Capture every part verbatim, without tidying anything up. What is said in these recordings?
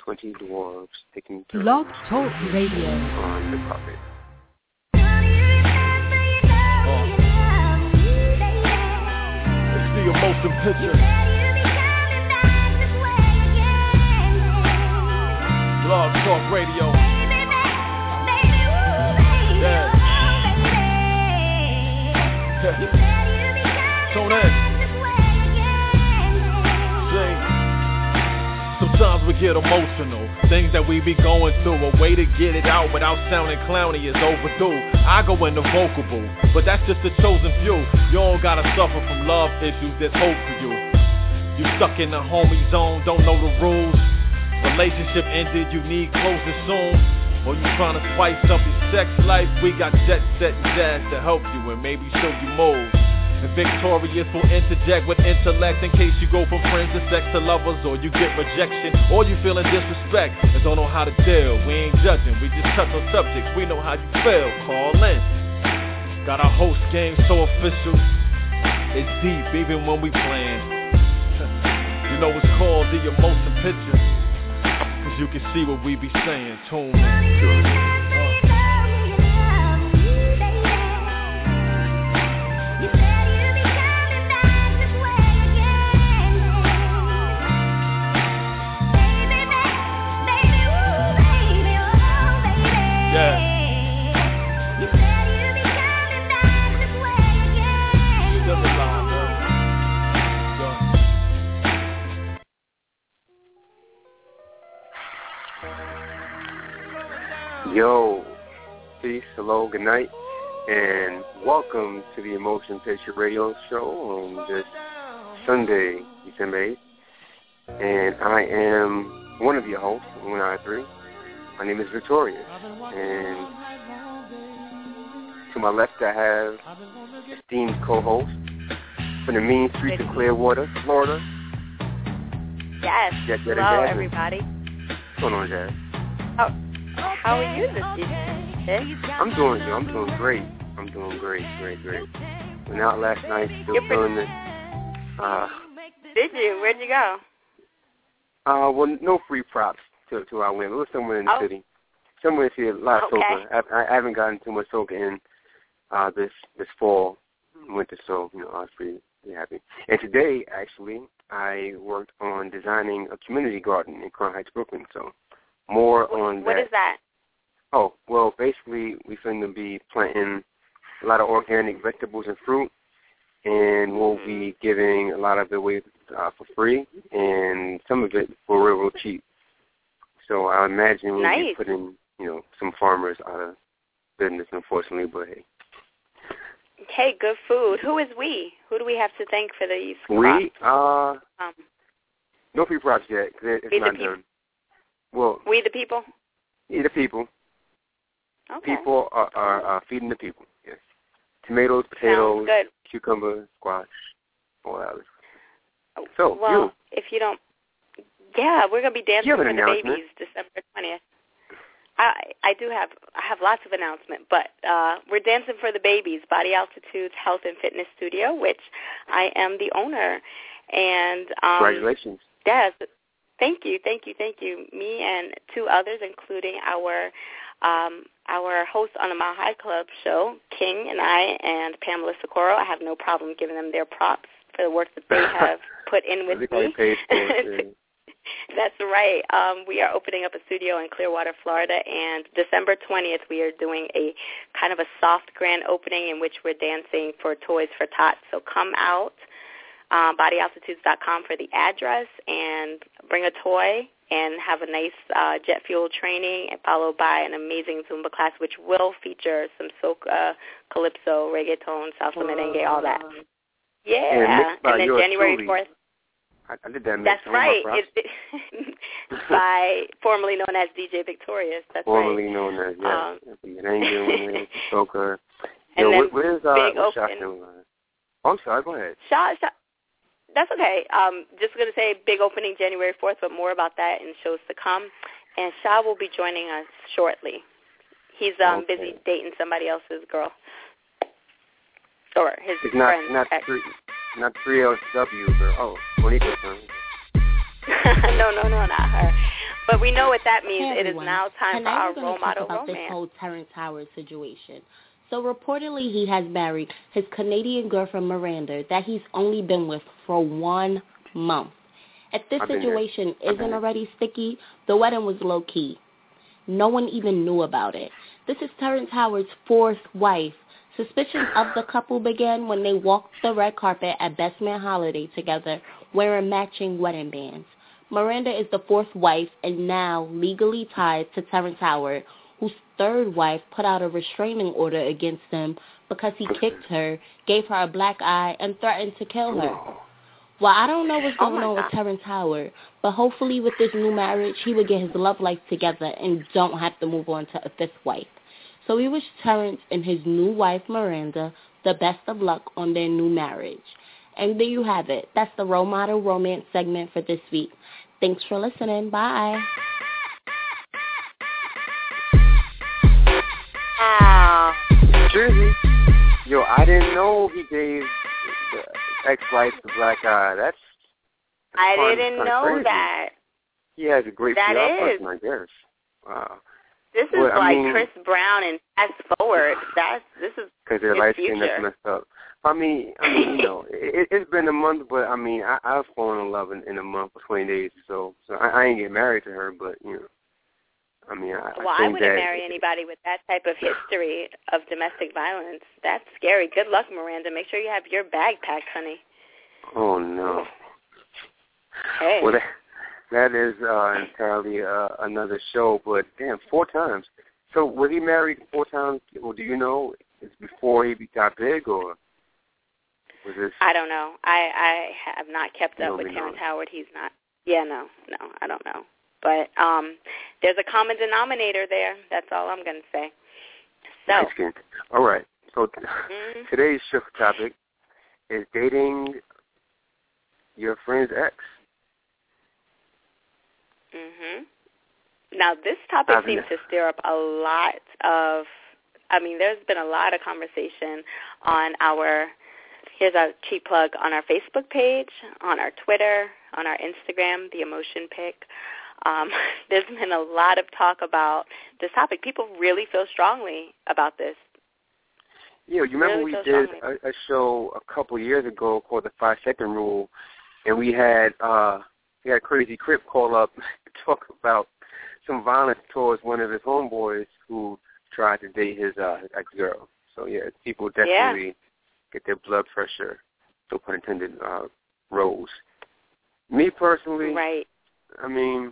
twenty dwarves taking turns Blog Talk Radio on the carpet. Let's see your motion picture. Blog Talk Radio. Yeah. Tune in. Sometimes we get emotional, things that we be going through. A way to get it out without sounding clowny is overdue. I go into vocable, but that's just the chosen few. You don't gotta suffer from love issues, there's hope for you. You stuck in the homie zone, don't know the rules. Relationship ended, you need closure soon. Or you trying to spice up your sex life, we got jet set and jazz to help you and maybe show you moves. And Victorious will interject with intellect in case you go from friends to sex to lovers, or you get rejection, or you feeling disrespect and don't know how to deal. We ain't judging, we just touch on subjects, we know how you feel. Call in. Got our host game so official, it's deep even when we playing. You know it's called the emotion picture, cause you can see what we be saying. Tune in. Yo, peace, hello, good night, and welcome to the Emotion Picture Radio Show on this Sunday, December eighth. And I am one of your hosts, one out of three. My name is Victorious, and to my left I have esteemed co-host from the mean streets of Clearwater, Florida. Yes, Jet Jet hello and everybody. What's going on, Jazz? How, how are you this evening? I'm doing I'm doing great. I'm doing great, great, great. Went out last night, still You're feeling it. Uh, Did you? Where'd you go? uh, well, no free props to to our win. It was somewhere in the Oh. city. Somewhere in the city, a lot of Okay. soca. I, I haven't gotten too much soca in uh, this this fall, winter, so you know I was pretty, pretty happy. And today, actually, I worked on designing a community garden in Crown Heights, Brooklyn. So more What, on what that. is that? Oh, well, basically, we're going to be planting a lot of organic vegetables and fruit, and we'll be giving a lot of it away uh, for free, and some of it for real, real cheap. So I imagine we'll Nice. be putting, you know, some farmers out of business, unfortunately, but hey. Okay, good food. Who is we? Who do we have to thank for these crops? We, uh, Um, no free props yet, 'cause it's We the not peop- done. Well, we the people? yeah, the people. Okay. People are, are, are feeding the people, yes. Tomatoes, potatoes, Sounds good. cucumber, squash, all that. So, well, you. if you don't, yeah, we're gonna be dancing You have for an the announcement. babies December twentieth. I I do have I have lots of announcements, but uh, we're dancing for the babies. Body Altitudes Health and Fitness Studio, which I am the owner, and um, Congratulations. yes, thank you, thank you, thank you. Me and two others, including our um, our host on the Mile High Club show, King, and I, and Pamela Socorro. I have no problem giving them their props for the work that they have put in with They me. paid for it, yeah. That's right. Um, we are opening up a studio in Clearwater, Florida, and December twentieth we are doing a kind of a soft grand opening in which we're dancing for Toys for Tots. So come out, um, body altitudes dot com for the address, and bring a toy and have a nice uh, jet fuel training, and followed by an amazing Zumba class, which will feature some soca, calypso, reggaeton, salsa, merengue, all that. Yeah, and, mixed by and then yours January truly. fourth. I, I did that mix. That's I want my right. props. It, it, by formerly known as D J Victorious. That's Formerly right. known as, yes. Um, The merengue, soca. And Yo, then where, where's uh, big where's open. Shotgun? Oh, I'm sorry. Go ahead. Sha, Sha, that's okay. Um, just going to say big opening January fourth, but more about that in shows to come. And Sha will be joining us shortly. He's um, Okay. busy dating somebody else's girl. Or his It's not friend's not ex. three not three L W, but oh, Monica's son. no, no, no, not her. But we know what that means. Hey, it is now time Tonight for our we're role model talk about romance. This whole Terrence Howard situation. So reportedly he has married his Canadian girlfriend Miranda that he's only been with for one month. If this I've situation isn't already sticky, the wedding was low-key. No one even knew about it. This is Terrence Howard's fourth wife. Suspicions of the couple began when they walked the red carpet at Best Man Holiday together wearing matching wedding bands. Miranda is the fourth wife and now legally tied to Terrence Howard, whose third wife put out a restraining order against him because he kicked her, gave her a black eye, and threatened to kill her. Well, I don't know what's going oh on God. with Terrence Howard, but hopefully with this new marriage, he would get his love life together and don't have to move on to a fifth wife. So we wish Terrence and his new wife, Miranda, the best of luck on their new marriage. And there you have it. That's the Role Model Romance segment for this week. Thanks for listening. Bye. Wow. Jersey. Yo, I didn't know he gave the ex-wife the black eye. That's, that's I fun. didn't Kinda know crazy. that. He has a great That P R is. person, I guess. Wow. This is Well, I like mean, Chris Brown and fast forward. That's this is because their his light skin that's future. messed up. I mean, I mean, you know, it, it's been a month, but I mean, I, I've fallen in love in, in a month or twenty days or so. So I, I ain't get married to her, but you know, I mean, I, Well, I I think wouldn't that, marry anybody with that type of history of domestic violence. That's scary. Good luck, Miranda. Make sure you have your bag packed, honey. Oh no. Hey. Well, that, that is uh, entirely uh, another show. But damn, four times. So was he married four times? Or do you know? It's before he got big, or was this? I don't know. I I have not kept up Nobody with Terrence knows. Howard. He's not. Yeah, no, no, I don't know. But um, there's a common denominator there. That's all I'm going to say. So. Nice skin. All right. So Mm-hmm. today's show topic is dating your friend's ex. Mhm. Now, this topic I've seems been- to stir up a lot of, I mean, there's been a lot of conversation on our, here's a cheap plug, on our Facebook page, on our Twitter, on our Instagram, The Emotion Pick. Um, there's been a lot of talk about this topic. People really feel strongly about this. Yeah, you remember Really we feel did strongly. a, a show a couple years ago called the Five Second Rule, and we had uh, we had Crazy Crip call up and talk about some violence towards one of his homeboys who tried to date his uh, ex-girl. So yeah, people definitely Yeah. get their blood pressure, no pun intended, uh, rose. Me personally, Right. I mean,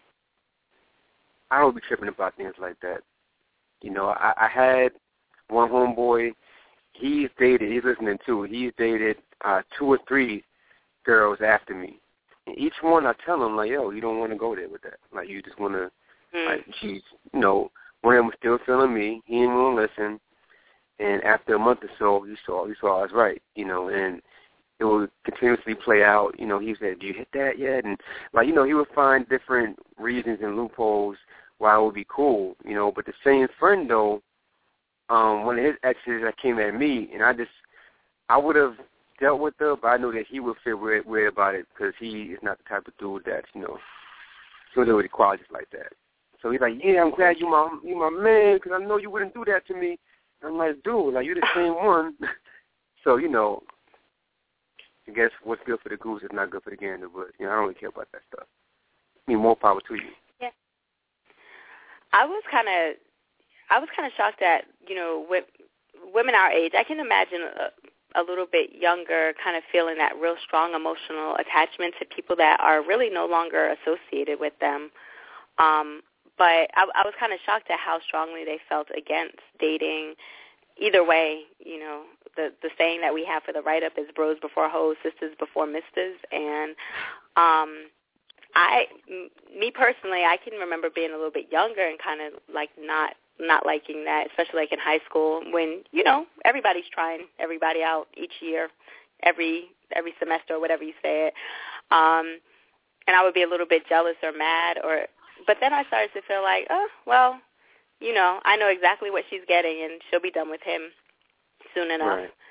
I don't be tripping about things like that. You know, I, I had one homeboy. He's dated. He's listening too. He's dated uh, two or three girls after me. And each one, I tell him like, "Yo, you don't want to go there with that. Like, you just want to." Mm. Like, she's, you know, one of them was still feeling me. He didn't want to listen. And after a month or so, he saw he saw I was right. You know, and it would continuously play out. You know, he said, "Do you hit that yet?" And like, you know, he would find different reasons and loopholes why it would be cool. You know, but the same friend though. Um, one of his exes that came at me, and I just, I would have dealt with her, but I knew that he would feel weird, weird about it because he is not the type of dude that, you know, he was with qualities like that. So he's like, yeah, I'm glad you my you my man because I know you wouldn't do that to me. And I'm like, dude, like you're the same one. So you know, I guess what's good for the goose is not good for the gander, but you know, I don't really care about that stuff. I mean, more power to you. Yeah. I was kind of. I was kind of shocked at, you know, with women our age. I can imagine a, a little bit younger kind of feeling that real strong emotional attachment to people that are really no longer associated with them. Um, but I, I was kind of shocked at how strongly they felt against dating. Either way, you know, the, the saying that we have for the write-up is bros before hoes, sisters before misters. And um, I, m- me personally, I can remember being a little bit younger and kind of like not not liking that, especially like in high school when, you know, everybody's trying everybody out each year, every every semester or whatever you say it. Um, and I would be a little bit jealous or mad. or. But then I started to feel like, oh, well, you know, I know exactly what she's getting and she'll be done with him soon enough.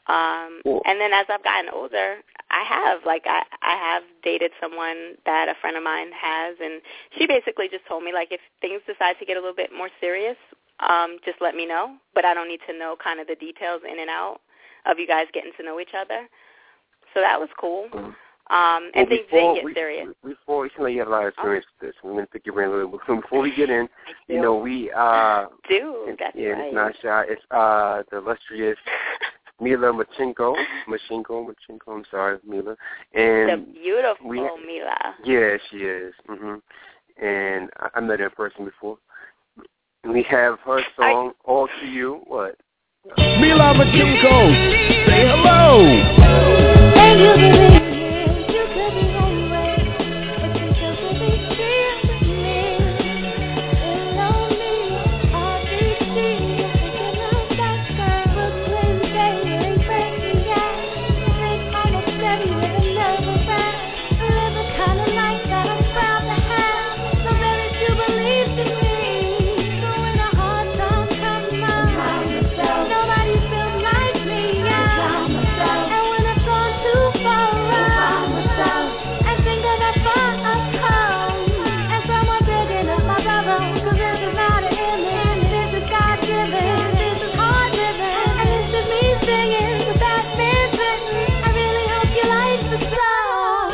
Um, cool. And then as I've gotten older, I have, like, I, I have dated someone that a friend of mine has, and she basically just told me, like, if things decide to get a little bit more serious, um, just let me know. But I don't need to know kind of the details in and out of you guys getting to know each other. So that was cool. Mm-hmm. Um, and well, things before, didn't get we, serious. Before, you seem like you have a lot of experience oh. with this. We're going to pick your brain a little bit. Before we get in, you know, we... Uh, do, that's yeah, right. it's not shy. It's uh, the illustrious Mila Machinko. Machinko, Machinko, I'm sorry, Mila. And the beautiful we, Mila. Yeah, she is. Mm-hmm. And I, I met her in person before. And we have her song, I, All To You. What? Mila Machinko, say hello. Thank you for being here. You could be anywhere, but you still could be here with me. It's lonely, hard to see. You're thinking of that girl, Brooklyn, dating, breaking out. Think almost steady with another rap. Live the kind of life that I'm proud to have. So very few believed in me. So when a hard time comes my way, nobody feels like me. Yeah. And when I've gone too far around and think that I've far I've come, and someone picking up my brother, 'cause this is not an image, this is God-given, this is hard living, and this is me singing with that man written. I really hope you like the song.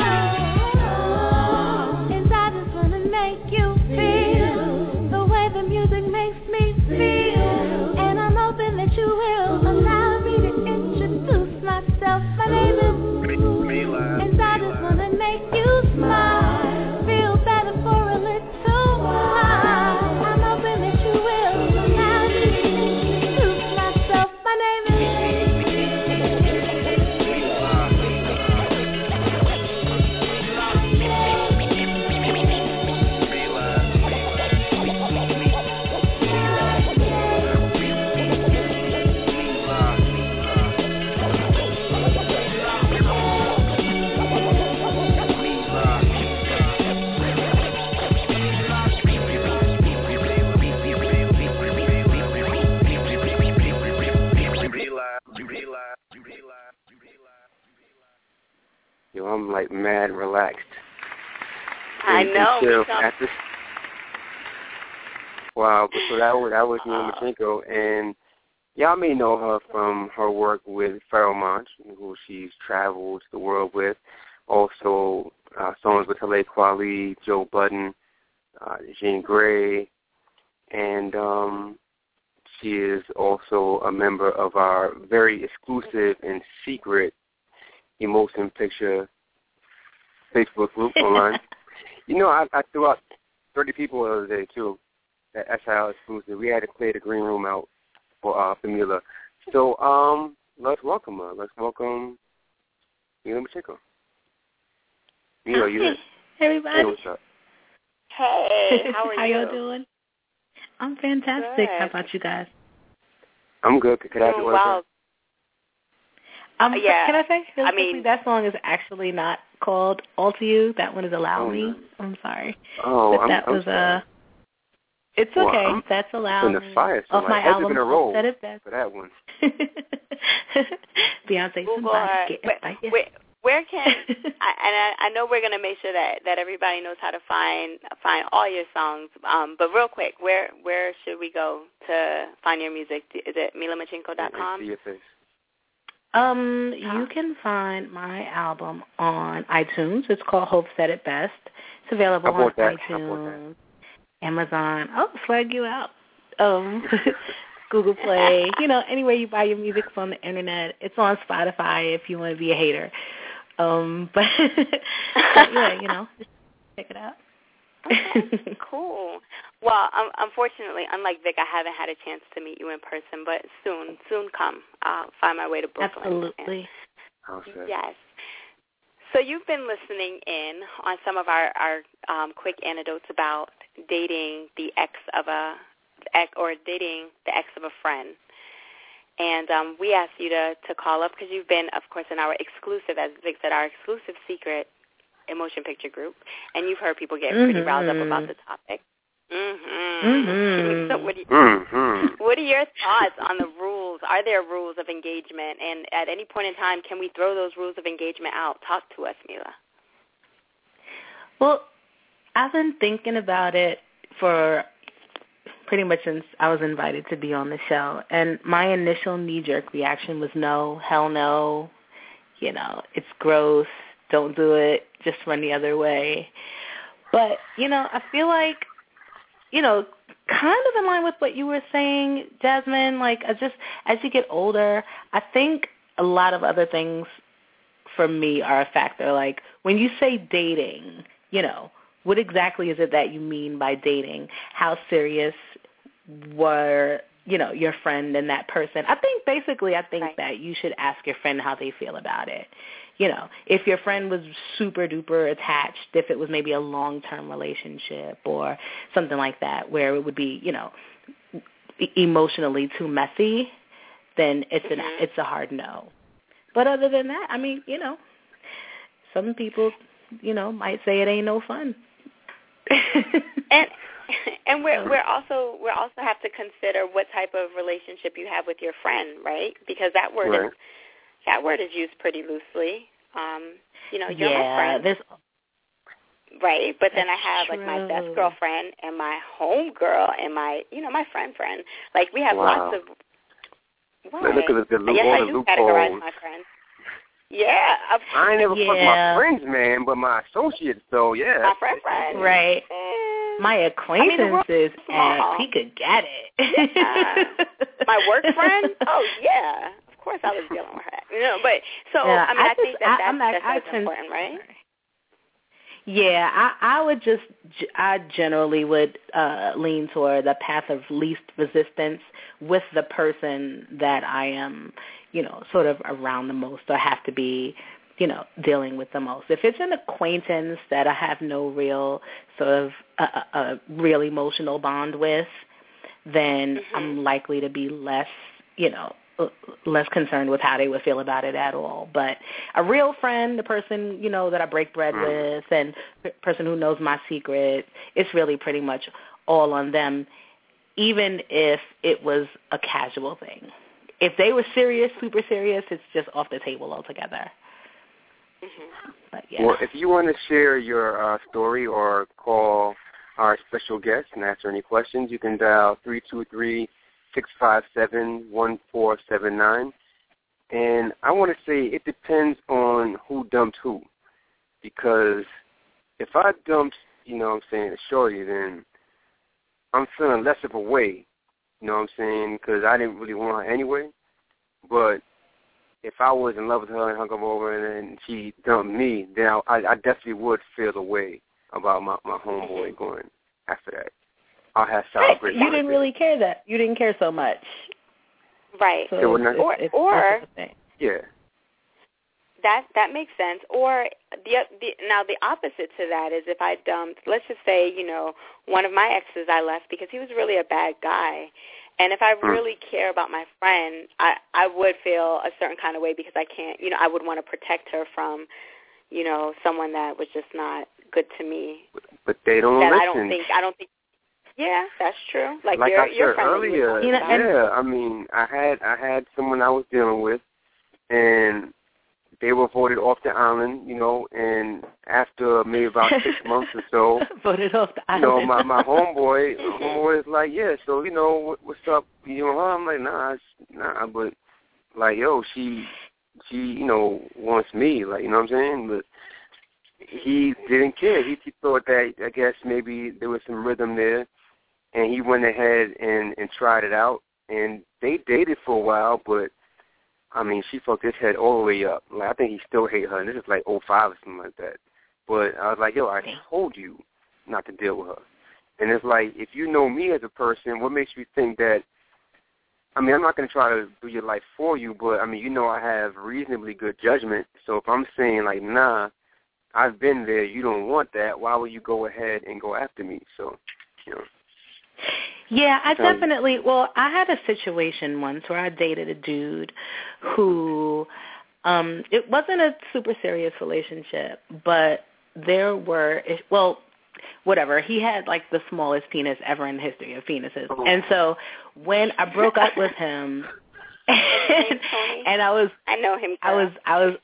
Yes, I just wanna make you feel the way the music makes me feel, and I'm hoping that you will allow me to introduce myself. My name is and I just wanna make you smile, feel better for a little while. I'm hoping that you will allow me to introduce myself. My name is Yo, I'm like mad relaxed. I and, know. And chill we after, wow, so that was, that was Mila Machinko, and y'all may know her from her work with Pharoah Monch, who she's traveled the world with. Also, uh, songs with Talib Kweli, Joe Budden, uh, Jean Grey, and um, she is also a member of our very exclusive and secret Emotion Picture Facebook group online. You know, I, I threw out thirty people the other day, too. That, that's how exclusive. We had to clear the green room out for uh, Mila. So um, let's welcome her. Let's welcome Mila Machinko. Mila, you there? Hey, everybody. Hey, what's up? Hey, how are how you? How y'all doing? I'm fantastic. Good. How about you guys? I'm good. Could I have Doing you well. Um, yeah. Can I say really I mean, quickly, that song is actually not called All To You. That one is Allow oh, Me. No. I'm sorry. Oh, but I'm, that I'm was sorry. uh It's well, okay. I'm That's Allow in the Me. fire, so Off like, my album, a roll Said It Best. for that one. Beyonce, Google somebody her. get Where, it. where, where can I, and I, I know we're gonna make sure that, that everybody knows how to find find all your songs. Um, but real quick, where where should we go to find your music? Is it mila machinko dot com? See your face. Um, you can find my album on iTunes. It's called Hope Said It Best. It's available on that. iTunes, Amazon. Oh, flag you out. Um, Google Play. You know, anywhere you buy your music from the internet. It's on Spotify if you want to be a hater. Um, but, but yeah, you know, just check it out. Okay, cool. Well, um, unfortunately, unlike Vic, I haven't had a chance to meet you in person, but soon, soon come. I'll find my way to Brooklyn. Absolutely. Okay. Yes. So you've been listening in on some of our, our um, quick anecdotes about dating the ex of a ex, or dating the ex of a friend. And um, we asked you to, to call up because you've been, of course, in our exclusive, as Vic said, our exclusive secret Emotion Picture group, and you've heard people get pretty mm-hmm. riled up about the topic. Mm-hmm. Mm-hmm. So what, do you, mm-hmm. what are your thoughts on the rules rules? Are there rules of engagement? And at any point in time, can we throw those rules of engagement out? Talk to us, Mila. Well, I've been thinking about it for pretty much since I was invited to be on the show. And my initial knee-jerk reaction was no, hell no. You know, it's gross. Don't do it. Just run the other way. But, you know, I feel like, you know, kind of in line with what you were saying, Jasmine, like I just as you get older, I think a lot of other things for me are a factor. Like when you say dating, you know, what exactly is it that you mean by dating? How serious were, you know, your friend and that person? I think basically I think right. that you should ask your friend how they feel about it. You know, if your friend was super duper attached, if it was maybe a long-term relationship or something like that where it would be, you know, emotionally too messy, then it's an mm-hmm. it's a hard no. But other than that, I mean, you know, some people, you know, might say it ain't no fun. and and we're we're also we also have to consider what type of relationship you have with your friend, right? Because that word right. is that word is used pretty loosely. Um, you know, you're yeah, my friend. There's, right, but then I have true. like my best girlfriend and my home girl and my you know, my friend friend. Like we have wow. lots of Why? Look at the, the, yes, all I the do loopholes. categorize my friends. Yeah. Of, I ain't never yeah. fucked my friends, man, but my associates, so yeah. My friend friend. Right. Mm. My acquaintances, I and he could get it. Yeah. My work friend? Oh, yeah. Of course I was dealing with her. You know, but, so, yeah, I mean, I, I just, think that I, that's, like, that's, I that's tend, important, right? Yeah, I, I would just, I generally would uh, lean toward the path of least resistance with the person that I am, you know, sort of around the most or have to be, you know, dealing with the most. If it's an acquaintance that I have no real sort of a, a, a real emotional bond with, then mm-hmm. I'm likely to be less, you know, less concerned with how they would feel about it at all. But a real friend, the person, you know, that I break bread mm. with, and the person who knows my secret, it's really pretty much all on them, even if it was a casual thing. If they were serious, super serious, it's just off the table altogether. Mm-hmm. But, yeah. Well, if you want to share your uh, story or call our special guest and answer any questions, you can dial three two three, six five seven, one four seven nine. And I want to say it depends on who dumped who. Because if I dumped, you know what I'm saying, a shorty, then I'm feeling less of a way, you know what I'm saying, because I didn't really want her anyway. But if I was in love with her and hung her over and then she dumped me, then I, I definitely would feel a way about my, my homeboy going after that. I'll have sour grapes. You didn't really care that. You didn't care so much. Right. So or, it's, or, it's, or yeah. That that makes sense. Or the, the now the opposite to that is if I dumped, let's just say, you know, one of my exes I left because he was really a bad guy. And if I really care about my friend, I, I would feel a certain kind of way because I can't, you know, I would want to protect her from, you know, someone that was just not good to me. But, but they don't that listen. I don't think, I don't think, yeah, that's true. Like, like your, I said your friend earlier, you know, yeah, I mean, I had I had someone I was dealing with, and they were voted off the island, you know, and after maybe about six months or so, voted off the island. You know, my my homeboy, homeboy is like, yeah, so you know, what, what's up? You know, I'm like, nah, it's, nah, but like, yo, she, she, you know, wants me, like, you know what I'm saying? But he didn't care. He, he thought that I guess maybe there was some rhythm there, and he went ahead and and tried it out, and they dated for a while, but. I mean, she fucked his head all the way up. Like, I think he still hate her, and this is like oh five or something like that. But I was like, yo, I told you not to deal with her. And it's like, if you know me as a person, what makes you think that, I mean, I'm not going to try to do your life for you, but, I mean, you know I have reasonably good judgment. So if I'm saying, like, nah, I've been there, you don't want that, why would you go ahead and go after me? So, you know. Yeah, I definitely, well, I had a situation once where I dated a dude who, um, it wasn't a super serious relationship, but there were, well, whatever, he had like the smallest penis ever in the history of penises. And so when I broke up with him and, and I was I know him. Girl. I was I was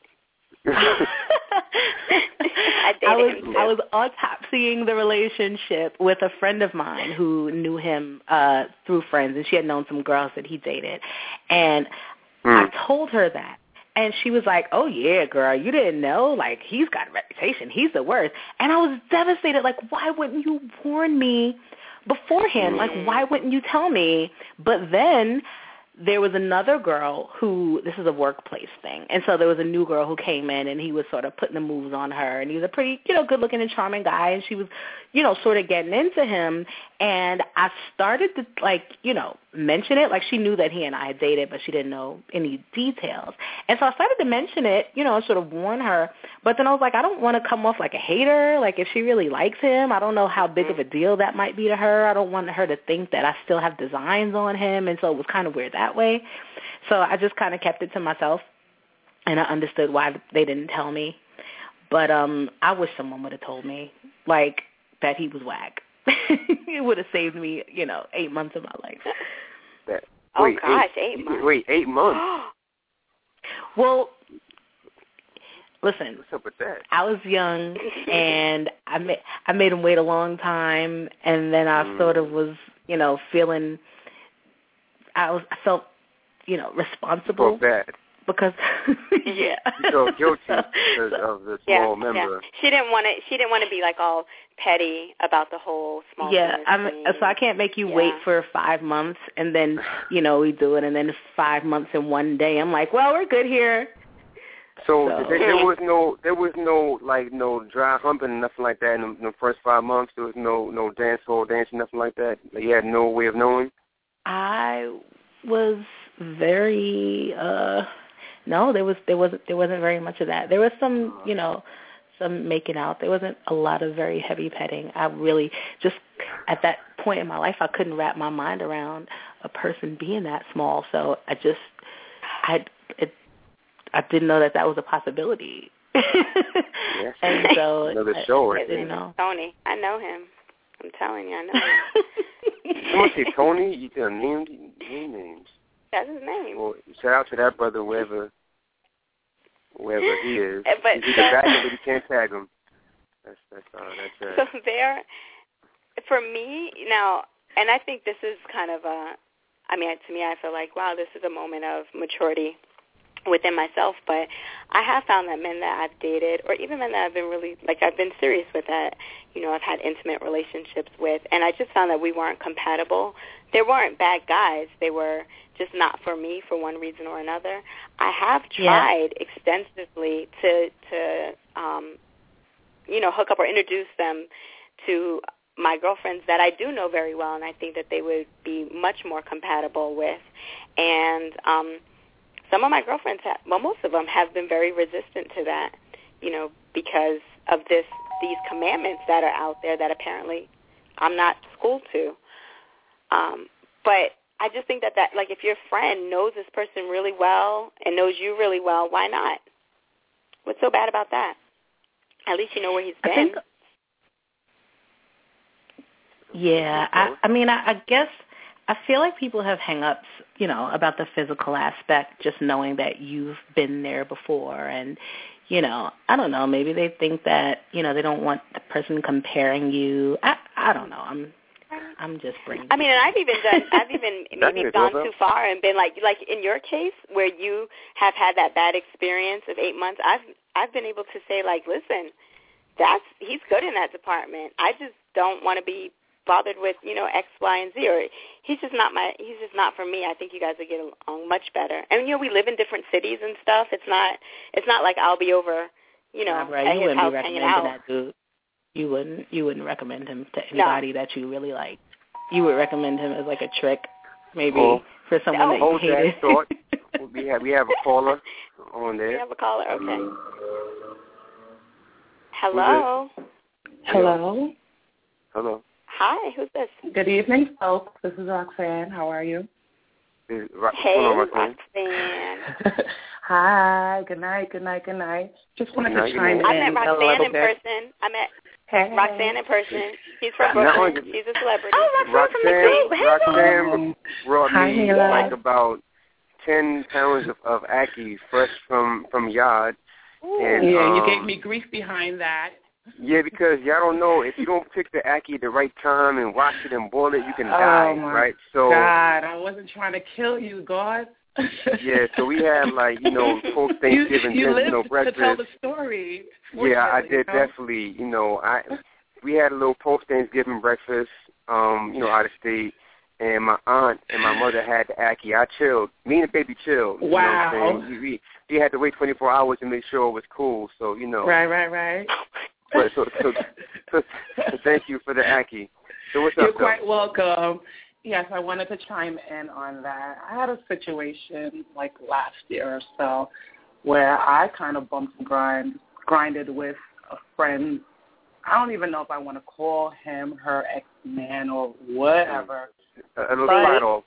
I, I was him I was autopsying the relationship with a friend of mine who knew him uh, through friends, and she had known some girls that he dated, and mm. I told her that, and she was like, "Oh yeah, girl, you didn't know? Like he's got a reputation, he's the worst." And I was devastated. Like, why wouldn't you warn me beforehand? Like, why wouldn't you tell me? But then there was another girl who, this is a workplace thing, and so there was a new girl who came in, and he was sort of putting the moves on her, and he was a pretty, you know, good-looking and charming guy, and she was, you know, sort of getting into him, and I started to, like, you know, mention it, like she knew that he and I had dated, but she didn't know any details, and so I started to mention it, you know, sort of warn her, but then I was like, I don't want to come off like a hater, like if she really likes him, I don't know how big of a deal that might be to her, I don't want her to think that I still have designs on him, and so it was kind of weird that way. So I just kind of kept it to myself, and I understood why they didn't tell me. But um, I wish someone would have told me, like, that he was whack. It would have saved me, you know, eight months of my life. That, wait, oh, gosh, eight, eight months. Wait, eight months? Well, listen, what's up with that? I was young, and I made, I made him wait a long time, and then I mm. sort of was, you know, feeling... I was I felt, you know, responsible. So bad. Because yeah. You felt guilty because of the yeah, small member. Yeah. She didn't want to she didn't want to be like all petty about the whole small Yeah, I'm thing. so I can't make you yeah. wait for five months and then, you know, we do it and then it's five months in one day. I'm like, well, we're good here. So, so. There, there was no there was no like no dry humping, nothing like that in the, in the first five months. There was no no dance hall dancing, nothing like that. You had no way of knowing. I was very uh no, there was there wasn't there wasn't very much of that. There was some, you know, some making out. There wasn't a lot of very heavy petting. I really just at that point in my life I couldn't wrap my mind around a person being that small. So I just I it I didn't know that that was a possibility. Yes. And so another show, I, I didn't know. Tony, I know him. I'm telling you, I know him. Someone say Tony, you can name name names. That's his name. Well, shout out to that brother, wherever wherever he is. But He's either back him, but you can't tag him. That's that's uh, that's uh, so there. For me now, and I think this is kind of a. I mean, to me, I feel like wow, this is a moment of maturity within myself. But I have found that men that I've dated, or even men that I've been really like I've been serious with, that you know I've had intimate relationships with, and I just found that we weren't compatible. They weren't bad guys. They were just not for me for one reason or another. I have tried yeah. extensively to to um, you know hook up or introduce them to my girlfriends that I do know very well, and I think that they would be much more compatible with. And um, some of my girlfriends, have, well, most of them have been very resistant to that, you know, because of this these commandments that are out there that apparently I'm not schooled to. Um, but I just think that, that, like, if your friend knows this person really well and knows you really well, why not? What's so bad about that? At least you know where he's been. I think, yeah, I, I mean, I, I guess I feel like people have hang-ups, you know, about the physical aspect, just knowing that you've been there before. And, you know, I don't know, maybe they think that, you know, they don't want the person comparing you. I, I don't know. I'm I'm just bringing. I mean, and I've even done, I've even maybe gone too far and been like, like in your case where you have had that bad experience of eight months. I've I've been able to say like, listen, that's he's good in that department. I just don't want to be bothered with, you know, X, Y, and Z, or he's just not my, he's just not for me. I think you guys would get along much better. And, you know, we live in different cities and stuff. It's not, it's not like I'll be over, you know, nah, right. at you his wouldn't house be hanging recommending out. That dude. You wouldn't, you wouldn't recommend him to anybody no. that you really like. You would recommend him as like a trick, maybe oh. for someone no, that you hold hated. That thought. we have we have a caller on there. We have a caller. Okay. Hello. Hello. Hello. Hi. Who's this? Good evening, folks. This is Roxanne. How are you? Is, Ro- hey, on, Roxanne. Hi. Good night. Good night. Good night. Just wanted good to chime in. I met Roxanne in bit. person. I met hey. Roxanne in person. She's from Brooklyn. She's a celebrity. Oh, Roxanne, Roxanne, from the group. Roxanne brought Hi, me Mila. like about ten pounds of, of ackee fresh from, from Yard. And, yeah, um, you gave me grief behind that. Yeah, because y'all don't know, if you don't pick the ackee at the right time and wash it and boil it, you can oh die, my right? So God, I wasn't trying to kill you, God. yeah, so we had, like, you know, post Thanksgiving, you, you, you know, breakfast. to tell the story. Yeah, I did, you know? definitely. You know, I we had a little post Thanksgiving breakfast, um, you know, out of state, and my aunt and my mother had the ackee. I chilled. Me and the baby chilled. You wow. know what I'm saying? We, we had to wait twenty-four hours to make sure it was cool, so, you know. Right, right, right. But so, so, so, so thank you for the ackee. So what's You're up, quite though? welcome. Yes, I wanted to chime in on that. I had a situation like last year or so where I kind of bumped and grind, grinded with a friend. I don't even know if I want to call him her ex-man or whatever. A, a little slide off.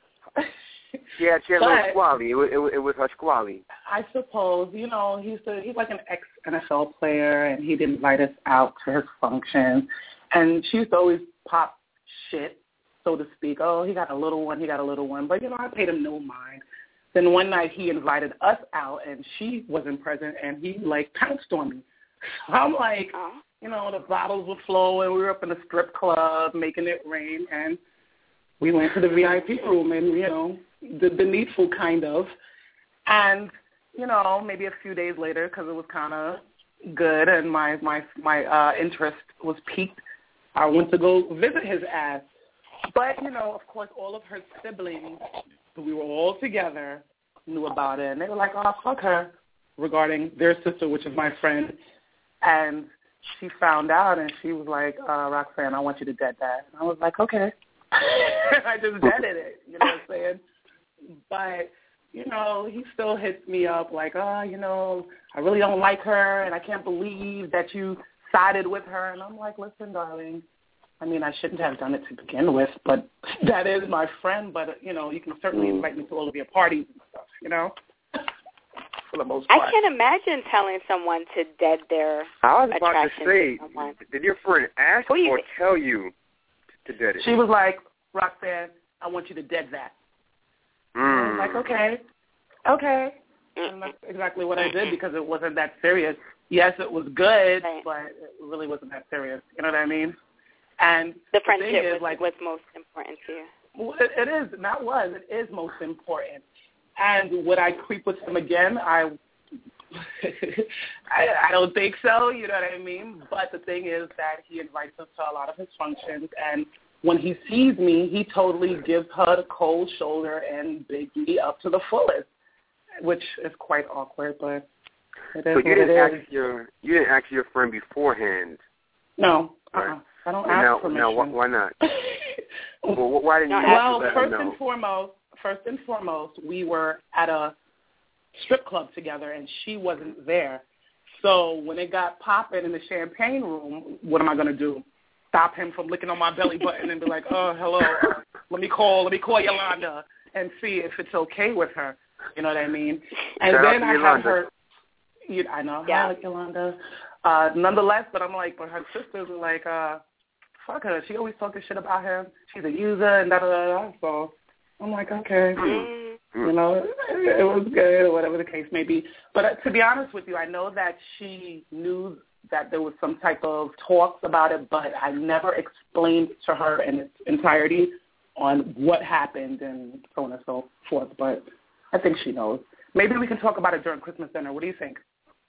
Yeah, she had a little squally. It was, it, was, it was her squally. I suppose, you know, he's a, he's like an ex-N F L player, and he'd invite us out to his functions. And she used to always pop shit, so to speak. Oh, he got a little one, he got a little one. But, you know, I paid him no mind. Then one night he invited us out, and she wasn't present, and he, like, pounced on me. So I'm like, you know, the bottles were flowing. We were up in the strip club making it rain, and we went to the V I P room and, you know, the, the needful kind of. And, you know, maybe a few days later, because it was kind of good and my, my, my uh, interest was piqued, I went to go visit his ass. But, you know, of course, all of her siblings, we were all together, knew about it. And they were like, oh, fuck her, regarding their sister, which is my friend. And she found out, and she was like, uh, Roxanne, I want you to dead that. And I was like, okay. I just deaded it, you know what I'm saying? But, you know, he still hits me up like, oh, you know, I really don't like her, and I can't believe that you sided with her. And I'm like, listen, darling, I mean, I shouldn't have done it to begin with, but that is my friend. But, you know, you can certainly invite me to all of your parties and stuff, you know, for the most part. I can't imagine telling someone to dead their I was about to attraction say, to someone. Did your friend ask Who you or think? tell you to dead it? She was like, Roxanne, I want you to dead that. Mm. I was like, okay, okay. And that's exactly what I did because it wasn't that serious. Yes, it was good, right. but it really wasn't that serious. You know what I mean? And the friendship the thing is, was like, what's most important to you. Well, it, it is, not was, it is most important. And would I creep with him again? I, I, I don't think so, you know what I mean? But the thing is that he invites us to a lot of his functions, and when he sees me, he totally gives her the cold shoulder and bigs me up to the fullest, which is quite awkward, but it is so what you didn't it ask is. your you didn't ask your friend beforehand. No, Right. uh-uh. I don't Now, ask permission. now, why, why not? well, why didn't you ask Well, to let first them and know? foremost, first and foremost, we were at a strip club together, and she wasn't there. So when it got popping in the champagne room, what am I going to do? Stop him from licking on my belly button and be like, oh, hello, uh, let me call, let me call Yolanda and see if it's okay with her. You know what I mean? And Shout then out to I have Yolanda. her. You, I know, Yeah. I like Yolanda. Uh, nonetheless, but I'm like, but her sisters are like, uh, fuck her. She always talking shit about him. She's a user and da da da da. So I'm like, okay. Mm. You know, it, it was good or whatever the case may be. But uh, to be honest with you, I know that she knew that there was some type of talks about it, but I never explained to her in its entirety on what happened and so on and so forth. But I think she knows. Maybe we can talk about it during Christmas dinner. What do you think?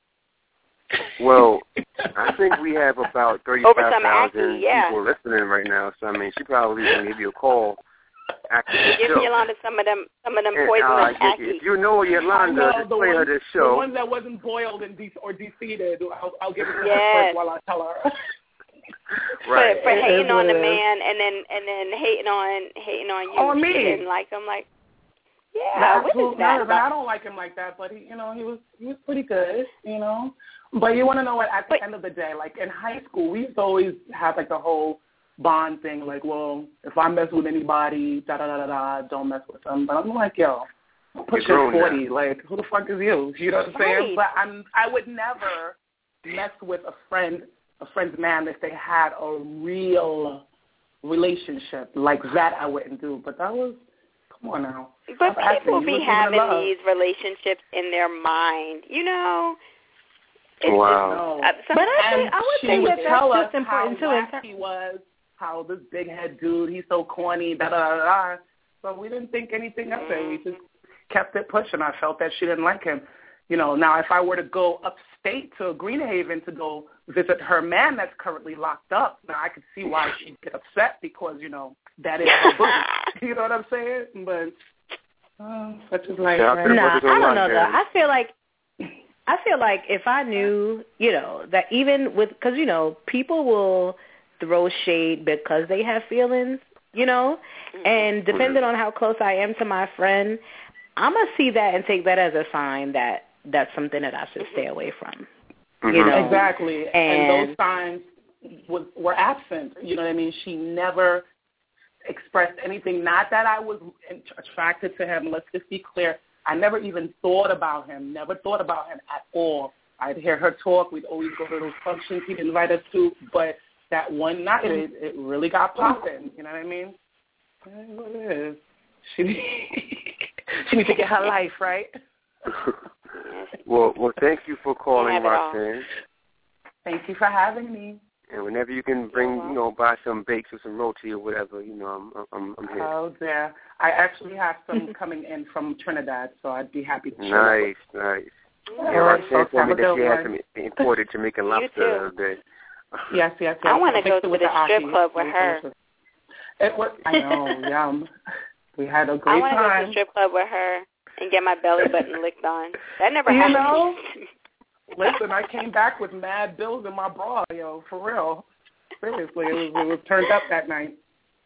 Well, I think we have about thirty-five thousand yeah. people listening right now. So, I mean, she probably can give you a call after the Give show. Yolanda some of them, some of them And, poisonous uh, ackee. if you know Yolanda, I know, just the play one, her this The show. one that wasn't boiled and de- or defeated, I'll, I'll give it to her Yes. first while I tell her. Right. For, for It hating is on what the it is. man and then and then hating on hating on you. On She me. didn't like him. Like, yeah, That's what cool. is that No, about? I don't like him like that, but he, you know, he was he was pretty good, you know. But you want to know what? At the But- end of the day, like in high school, we used to always have like the whole bond thing, like, well, if I mess with anybody, da da da da da, don't mess with them. But I'm like, yo, I'm pushing grown now. forty. Like, who the fuck is you? You know what I'm saying? Right. But I'm I would never mess with a friend, a friend's man if they had a real relationship like that. I wouldn't do. But that was Come on now. But Stop people acting. You be was even in having love. these relationships in their mind, you know. It's Wow. Just, uh, some, But I And think I would she think would that tell that's us just important how too. In whack ter- he was, how this big head dude, he's so corny, da da da da. So we didn't think anything of it. We just kept it pushing. I felt that she didn't like him. You know, now if I were to go upstate to Greenhaven to go visit her man that's currently locked up, now I could see why she'd get upset because, you know, that is her boo. You know what I'm saying? But uh, such is life, Shout out to the right? Nah, brothers I on don't know lockdown. though. I feel like I feel like if I knew, you know, that even with, because, you know, people will throw shade because they have feelings, you know, and depending on how close I am to my friend, I'm going to see that and take that as a sign that that's something that I should stay away from, Mm-hmm. you know. Exactly. And, And, those signs was, were absent. You know what I mean? She never expressed anything. Not that I was attracted to him. Let's just be clear. I never even thought about him, never thought about him at all. I'd hear her talk. We'd always go to those functions he'd invite us to. But that one night, it, it really got popping. You know what I mean? That's what it is. She, she needs to get her life, right? well, well, thank you for calling, have it all. Roxanne. Thank you for having me. And whenever you can bring, you know, buy some bakes or some roti or whatever, you know, I'm, I'm, I'm here. Oh, dear. I actually have some coming in from Trinidad, so I'd be happy to share. Nice, nice. Yeah, Yeah, Roxanne told me have a that she good had one. some imported Jamaican lobster too. the other day. Yes, yes, yes. I want to Mix go it to with the strip ackee. club with It was her. delicious. It was, I know, yum. We had a I great want to go to time. the strip club with her and get my belly button licked on. That never You happened. know? Listen, I came back with mad bills in my bra, yo, for real. Seriously, it was, it was turned up that night.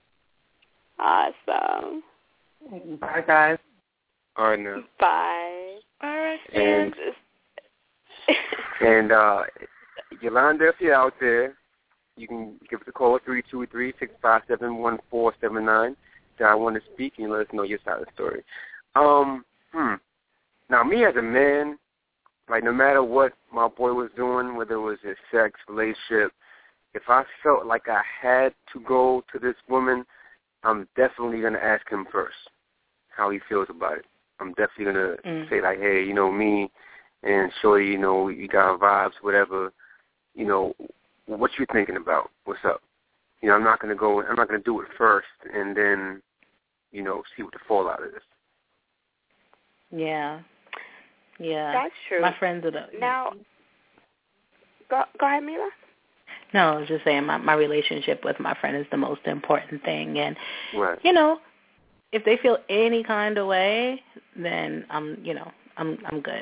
Awesome. Bye, guys. All right, now. Bye. All right, And- fans. And uh, Yolanda, if you're out there, you can give us a call, three two three, six five seven, one four seven nine. I want to speak and let us know your side of the story. Um, hmm. Now, me as a man, like no matter what my boy was doing, whether it was his sex, relationship, if I felt like I had to go to this woman, I'm definitely going to ask him first how he feels about it. I'm definitely going to Mm. say, like, hey, you know, me and Shorty, you know, you got vibes, whatever, you know, what you thinking about? What's up? You know, I'm not going to go, I'm not going to do it first and then, you know, see what the fallout is. yeah. Yeah. That's true. My friends are the... Now, go, go ahead, Mila. No, I was just saying my, my relationship with my friend is the most important thing. And, Right. you know, if they feel any kind of way, then I'm, you know, I'm I'm good.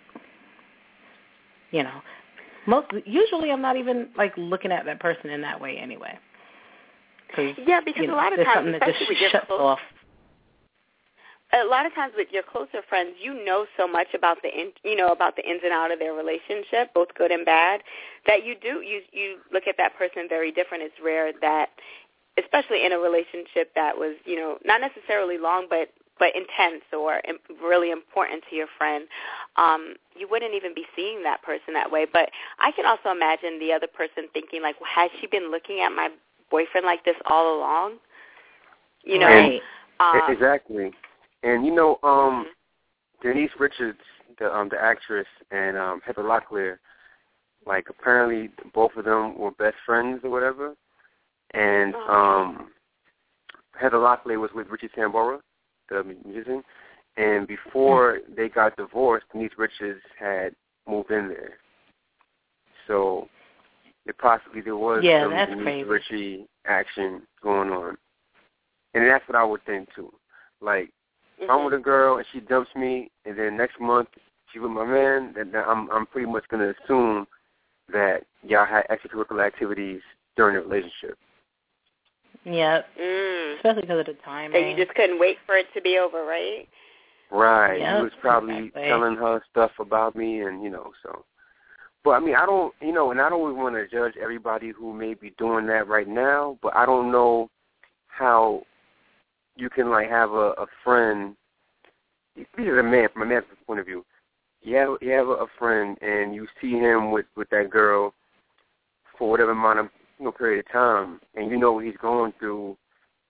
You know, most usually I'm not even, like, looking at that person in that way anyway. Yeah, because you know, a lot of there's times, something that just especially with your shuts close, off. a lot of times with your closer friends, you know so much about the in, you know about the ins and out of their relationship, both good and bad, that you do you you look at that person very different. It's rare that, especially in a relationship that was you know not necessarily long, but but intense or im- really important to your friend, um, you wouldn't even be seeing that person that way. But I can also imagine the other person thinking, like, well, has she been looking at my boyfriend like this all along? You know, Right. um, Exactly. And, you know, um, Denise Richards, the um, the actress, and um, Heather Locklear, like, apparently both of them were best friends or whatever. And um, Heather Locklear was with Richie Sambora, the musician. And before they got divorced, Denise Richards had moved in there. So it possibly there was Yeah, some that's Denise crazy. Richie action going on. And that's what I would think, too. Like, if I'm with a girl and she dumps me, and then next month she's with my man, then then I'm I'm pretty much going to assume that y'all had extracurricular activities during the relationship. Yeah, mm, especially because of the timing. that you just couldn't wait for it to be over, right? Right. Yep, He was probably exactly. telling her stuff about me and, you know, so. But, I mean, I don't, you know, and I don't want to judge everybody who may be doing that right now, but I don't know how you can, like, have a, a friend. This is a man, from a man's point of view. You have, you have a friend and you see him with, with that girl for whatever amount of you know, period of time, and you know what he's going through,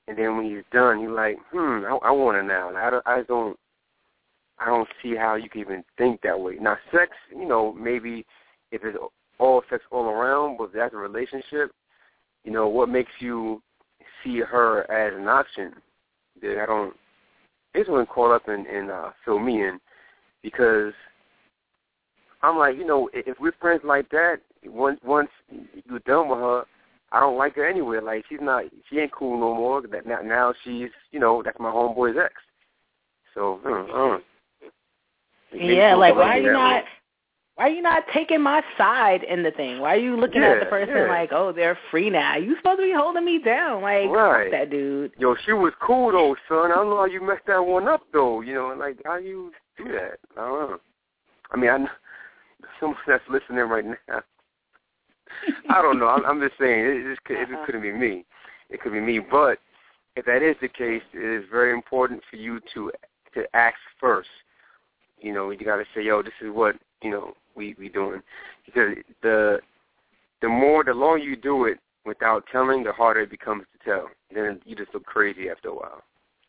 and then when he's done, you're like, hmm, I, I want it now. I, don't, I don't, I don't see how you can even think that way. Now, sex, you know, maybe if it's all sex all around, but if that's a relationship, you know, what makes you see her as an option? That I don't. This one caught up and in, in, uh, fill me in, because I'm like, you know, if we're friends like that, once once you're done with her, I don't like her anyway. Like, she's not, she ain't cool no more. That now, now she's, you know, that's my homeboy's ex. So, uh, uh. Yeah, like, why are you not, why are you not taking my side in the thing? Why are you looking yeah, at the person yeah. like, oh, they're free now? You supposed to be holding me down. Like, right. fuck that dude. Yo, she was cool, though, son. I don't know how you messed that one up, though. You know, like, how you do that? I don't know. I mean, I know someone that's listening right now. I don't know. I'm, I'm just saying, it, it, could, it couldn't be me. It could be me. But if that is the case, it is very important for you to to ask first. You know, you got to say, yo, this is what, you know, we we doing. Because the the more, the longer you do it without telling, the harder it becomes to tell. Then you just look crazy after a while.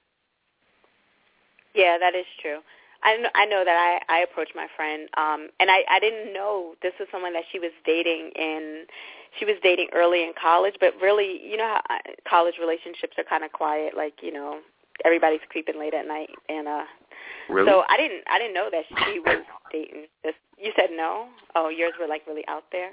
Yeah, that is true. I know, I know that I, I approached my friend, um, and I, I didn't know this was someone that she was dating in, she was dating early in college, but really, you know how college relationships are kind of quiet, like, you know, everybody's creeping late at night, and uh, really? so I didn't, I didn't know that she was dating this. You said no? Oh, yours were like really out there?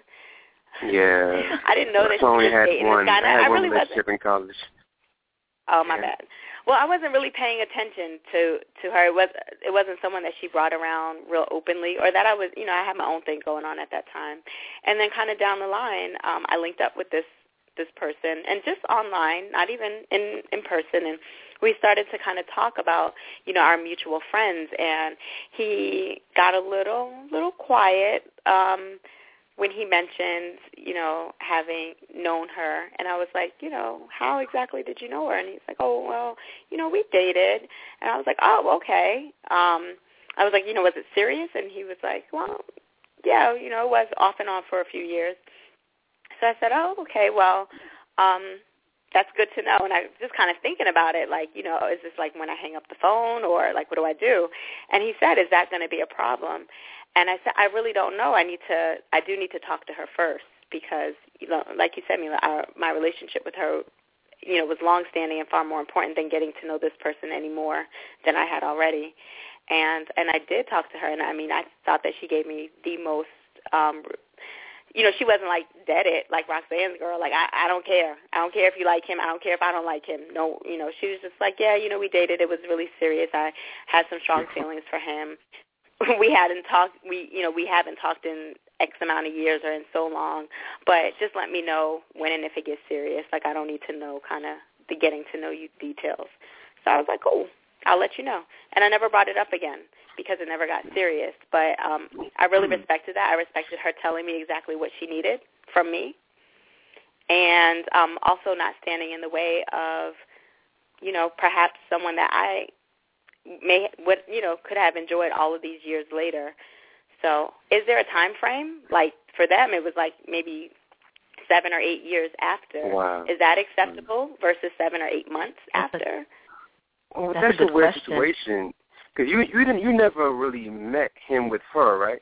Yeah. I didn't know that she only was had dating one. this guy. I had I one really relationship wasn't. in college. Oh, my yeah. bad. Well, I wasn't really paying attention to, to her. It was it wasn't someone that she brought around real openly, or that I was, you know, I had my own thing going on at that time. And then kind of down the line, um, I linked up with this this person, and just online, not even in in person, and we started to kind of talk about, you know, our mutual friends, and he got a little little quiet. Um, when he mentioned, you know, having known her. And I was like, you know, how exactly did you know her? And he's like, oh, well, you know, we dated. And I was like, oh, okay. Um, I was like, you know, was it serious? And he was like, well, yeah, you know, it was off and on for a few years. So I said, oh, okay, well, um, that's good to know. And I was just kind of thinking about it, like, you know, is this like when I hang up the phone, or like what do I do? And he said, is that going to be a problem? And I said, I really don't know. I need to, I do need to talk to her first, because, you know, like you said, Mila, our, my relationship with her, you know, was longstanding and far more important than getting to know this person any more than I had already. And and I did talk to her, and I mean, I thought that she gave me the most, um, you know, she wasn't like dead it like Roxanne's girl. Like, I, I don't care. I don't care if you like him. I don't care if I don't like him. No, you know, she was just like, yeah, you know, we dated. It was really serious. I had some strong feelings for him. We hadn't talked, we, you know, we haven't talked in X amount of years or in so long, but just let me know when and if it gets serious. Like, I don't need to know kind of the getting to know you details. So I was like, cool, I'll let you know. And I never brought it up again because it never got serious. But um, I really respected that. I respected her telling me exactly what she needed from me, and um, also not standing in the way of, you know, perhaps someone that I may, what you know, could have enjoyed all of these years later. So is there a time frame? Like, for them, it was like maybe seven or eight years after. Wow. Is that acceptable versus seven or eight months That's after? A, well, that's, that's a, a, good weird question. situation, because you you didn't you never really met him with her, right?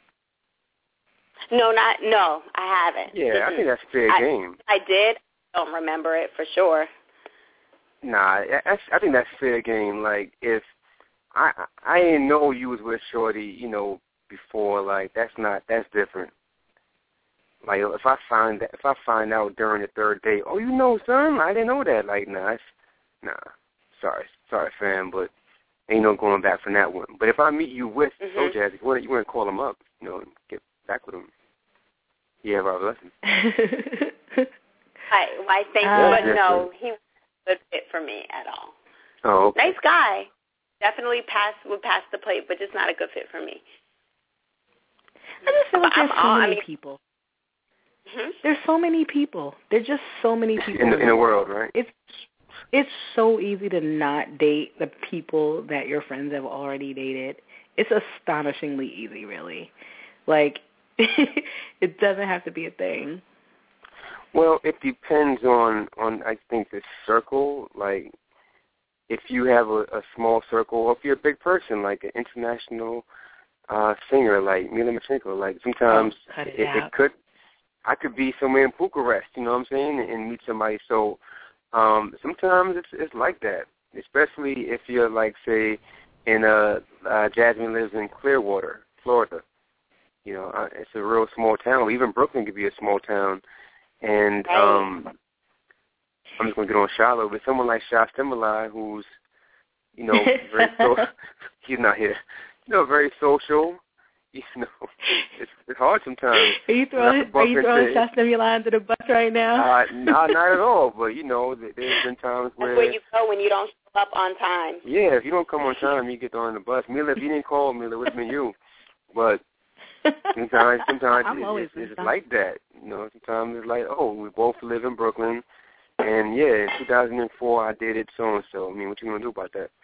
No, not no. I haven't. Yeah, Mm-mm. I think that's fair I, game. I did. I don't remember it for sure. Nah, that's, I think that's fair game. Like, if I I didn't know you was with Shorty, you know, before, like, that's not, that's different. Like, if I find that, if I find out during the third date, oh, you know, son, I didn't know that. Like, nah, it's, nah, sorry, sorry, fam, but ain't no going back from that one. But if I meet you with Mm-hmm. Soul Jazz, you want you want to call him up, you know, and get back with him. Yeah, Rob, listen. I, I think, Uh, but no, he wasn't a good fit for me at all. Oh, okay. Nice guy. Definitely pass would pass the plate, but just not a good fit for me. I just feel like I'm there's so all- I many mean- people. Hmm? There's so many people. There's just so many people In the, in the world, right? It's it's so easy to not date the people that your friends have already dated. It's astonishingly easy, really. Like, it doesn't have to be a thing. Well, it depends on, on I think, the circle. Like, if you have a, a small circle, or if you're a big person, like an international uh, singer like Mila Machenko, like sometimes oh, it, it, it could, I could be somewhere in Bucharest, you know what I'm saying, and, and meet somebody. So um, sometimes it's it's like that, especially if you're like, say, in a uh, Jasmine lives in Clearwater, Florida. You know, uh, it's a real small town. Even Brooklyn could be a small town. And um, I'm just going to get on Shiloh, but someone like Shah Stimuli, who's, you know, very so, he's not here. You know, very social. You know, it's, it's hard sometimes. Are you throwing, are you throwing Shah Stimuli under the bus right now? Uh, no, not at all. But, you know, there's been times where... That's where you go when you don't show up on time. Yeah, if you don't come on time, you get thrown on the bus. Mila, if you didn't call Mila, it would have been you. But... Sometimes, sometimes it, it's, it's like that. You know, sometimes it's like, oh, we both live in Brooklyn, and yeah, in two thousand four I dated so and so. I mean, what you gonna do about that?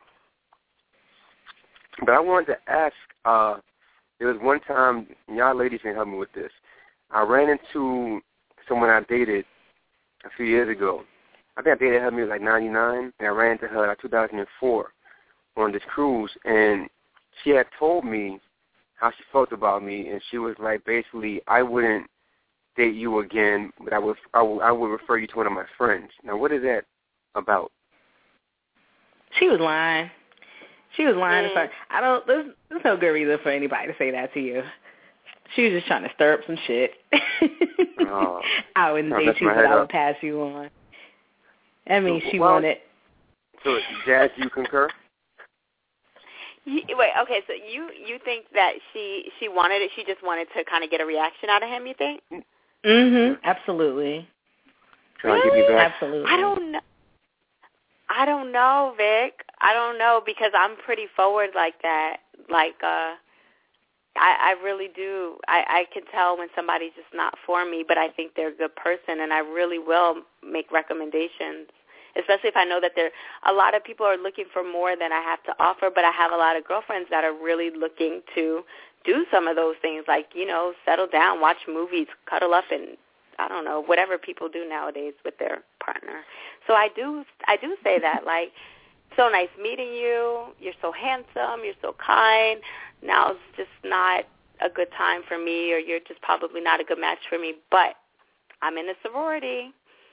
But I wanted to ask. Uh, there was one time, and y'all ladies can help me with this. I ran into someone I dated a few years ago. I think I dated her maybe like ninety-nine, and I ran into her like two thousand four on this cruise, and she had told me how she felt about me, and she was like, basically, I wouldn't date you again, but I would, I would, I would refer you to one of my friends. Now, what is that about? She was lying. She was lying. Mm. For, I don't. There's, there's no good reason for anybody to say that to you. She was just trying to stir up some shit. Oh, I wouldn't date you, but I would pass you on. I mean, she well, wanted. So, Jazz, you concur? You, wait, okay, so you, you think that she she wanted it, she just wanted to kind of get a reaction out of him, you think? Mm-hmm, absolutely. Trying to get me back? Absolutely. I don't know. I don't know, Vic. I don't know, because I'm pretty forward like that. Like, uh, I, I really do. I, I can tell when somebody's just not for me, but I think they're a good person, and I really will make recommendations. Especially if I know that there, a lot of people are looking for more than I have to offer, but I have a lot of girlfriends that are really looking to do some of those things, like, you know, settle down, watch movies, cuddle up, and I don't know, whatever people do nowadays with their partner. So I do, I do say that, like, so nice meeting you. You're so handsome. You're so kind. Now it's just not a good time for me, or you're just probably not a good match for me. But I'm in a sorority.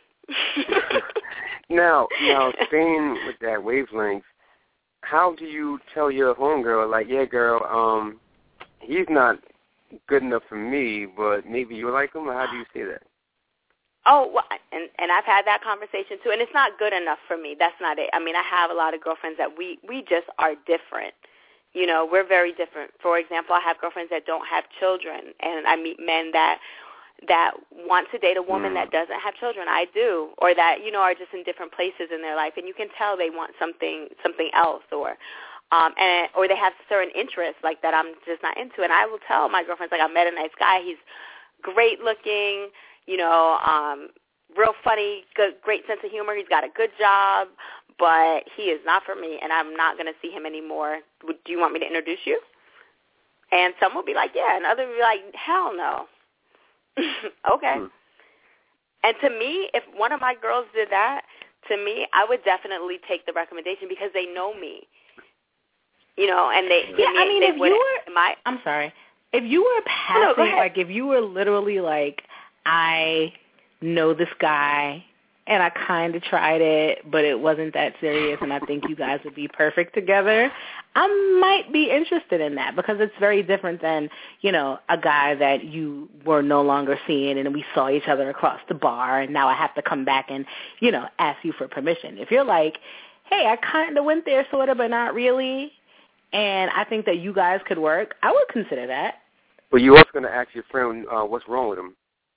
now, now, staying with that wavelength, how do you tell your homegirl, like, yeah, girl, um, he's not good enough for me, but maybe you like him, or how do you say that? Oh, well, and and I've had that conversation too, and it's not good enough for me. That's not it. I mean, I have a lot of girlfriends that we we just are different. You know, we're very different. For example, I have girlfriends that don't have children, and I meet men that that want to date a woman mm. that doesn't have children. I do, or that, you know, are just in different places in their life, and you can tell they want something something else, or um, and or they have certain interests like that I'm just not into. And I will tell my girlfriends, like, I met a nice guy. He's great looking. You know, um, real funny, good, great sense of humor. He's got a good job, but he is not for me, and I'm not going to see him anymore. Would, do you want me to introduce you? And some will be like, yeah, and others will be like, hell no. Okay. Mm. And to me, if one of my girls did that, to me, I would definitely take the recommendation because they know me. You know, and they, yeah, they, I mean, they if you were, my, I'm sorry, if you were passing, no, like if you were literally like, I know this guy, and I kind of tried it, but it wasn't that serious, and I think you guys would be perfect together, I might be interested in that because it's very different than, you know, a guy that you were no longer seeing, and we saw each other across the bar, and now I have to come back and, you know, ask you for permission. If you're like, hey, I kind of went there sort of, but not really, and I think that you guys could work, I would consider that. Well, you're also going to ask your friend uh, what's wrong with him.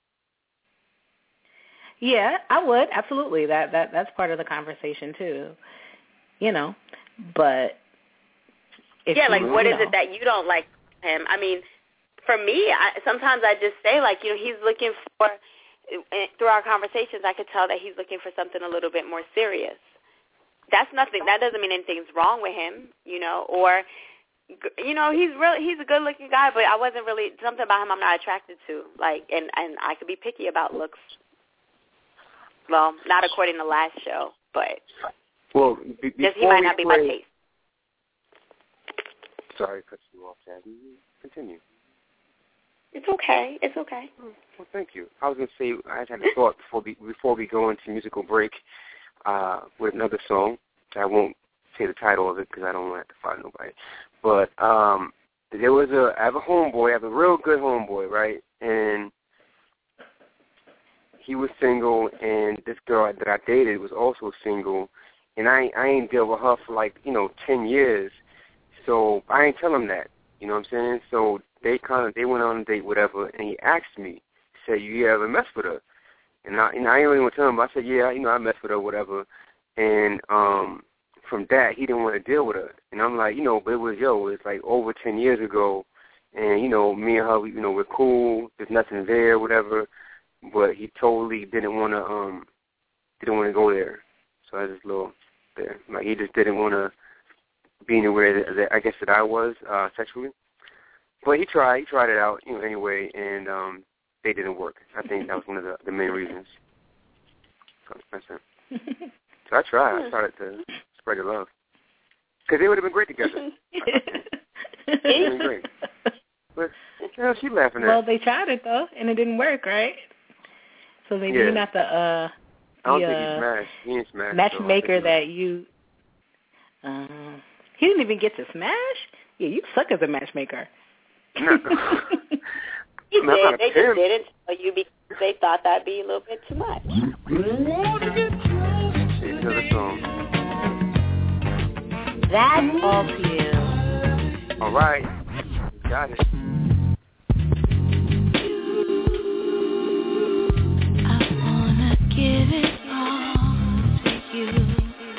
Yeah, I would, absolutely. That that that's part of the conversation too, you know. But if yeah, like you, what you is know. it that you don't like him? I mean, for me, I, sometimes I just say, like, you know, he's looking for. Through our conversations, I could tell that he's looking for something a little bit more serious. That's nothing. That doesn't mean anything's wrong with him, you know. Or, you know, he's really he's a good-looking guy, but I wasn't really something about him I'm not attracted to. Like, and and I could be picky about looks. Well, not according to last show, but Well, be- Just he before might we not be play, my taste. Sorry, cut you off, Jackie. Continue. It's okay. It's okay. Well, thank you. I was going to say, I had a thought before we, before we go into musical break uh, with another song. I won't say the title of it because I don't want to have to find nobody. But um, there was a, I have a homeboy, I have a real good homeboy, right? And he was single, and this girl that I dated was also single, and I, I ain't dealt with her for like, you know, ten years. So I ain't tell him that, you know what I'm saying? So they kind of, they went on a date, whatever, and he asked me, he said, you ever mess with her? And I, you know, I ain't really want to tell him, but I said, yeah, you know, I mess with her, whatever. And um, from that, he didn't want to deal with her. And I'm like, you know, but it was, yo, it's like over ten years ago, and, you know, me and her, we, you know, we're cool, there's nothing there, whatever, but he totally didn't want to, um, didn't want to go there. So I just a little there. Like, he just didn't want to be anywhere that, that I guess that I was uh, sexually. But he tried. He tried it out, you know, anyway, and um, they didn't work. I think that was one of the, the main reasons. So that's it. So I tried. I started to spread the love. Because they would have been great together. They would have been great. But, you know, she's laughing at Well, they tried it, though, and it didn't work, right? So maybe yeah. you're not the, uh, I don't the think uh, he's smashed. He ain't smashed. matchmaker so that you... Uh, he didn't even get to smash? Yeah, you suck as a matchmaker. No. He No, did. They just pimp. didn't tell you because they thought that'd be a little bit too much. Here's another song. That's all to you. All right. Got it. I wanna give it all to you.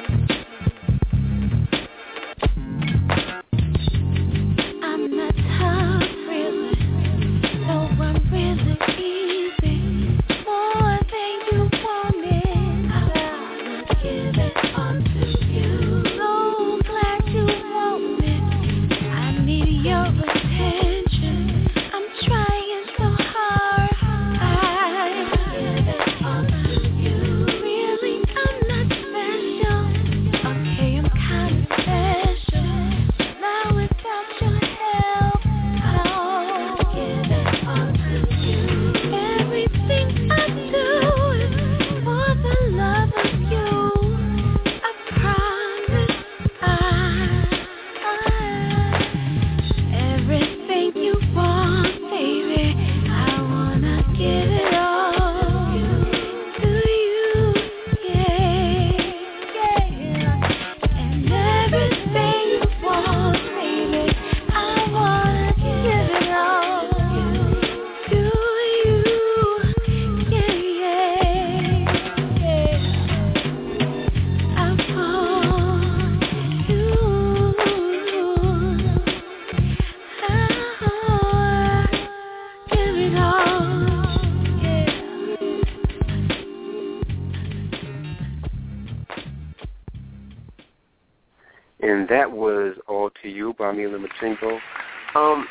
I'm not tough, really. No one really easy. More than you wanted. I wanna give it all to you. So glad you want it. I need your attention. I'm trying so hard. I give it all to you. Really, I'm not special. Okay, I'm kinda special. Now without your help, I'll give it all to you. Everything I do is for the love of you. I promise I, I everything you want, baby. I wanna give it all to you, yeah, yeah. And everything you want, baby, I wanna give it all to you, yeah, yeah. I want you. I give it all, yeah. And that was All to You by Mila Machinko. Um,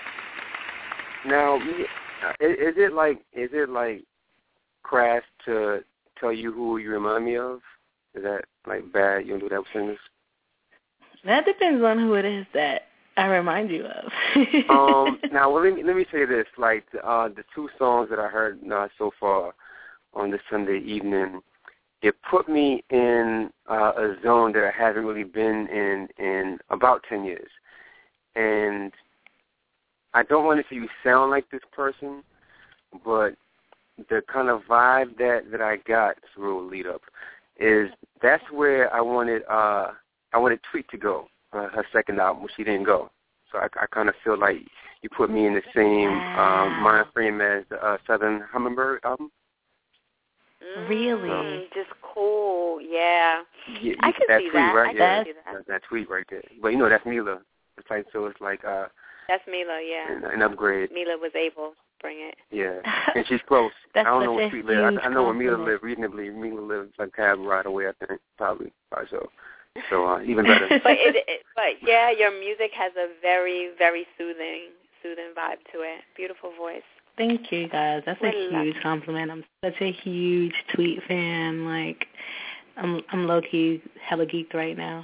now, me- uh, is, is it like is it like crass to tell you who you remind me of? Is that like bad? You don't do that with singers? That depends on who it is that I remind you of. um, now, well, let me let me say this: like uh, the two songs that I heard uh, so far on this Sunday evening, it put me in uh, a zone that I haven't really been in in about ten years, and I don't want to say you sound like this person, but the kind of vibe that, that I got, it's a real lead up, is that's where I wanted uh, I wanted Tweet to go, uh, her second album, which she didn't go. So I, I kind of feel like you put me in the same um, mind frame as the uh, Southern Hummingbird album. Really? Mm, just cool, yeah. Yeah, I can that see tweet, that. right? I yeah, can see that. that. that tweet right there. But you know that's Mila. It's like so. It's like uh, That's Mila, yeah. an, an upgrade. Mila was able to bring it. Yeah, and she's close. That's I don't such know a where Tweet lives. I, I know where Mila compliment. lives reasonably. Mila lives like cab right away. I think probably. probably so. So uh, even better. But it, it, but yeah, your music has a very, very soothing, soothing vibe to it. Beautiful voice. Thank you, guys. That's a Well, huge compliment. I'm such a huge Tweet fan. Like, I'm I'm low key hella geeked right now.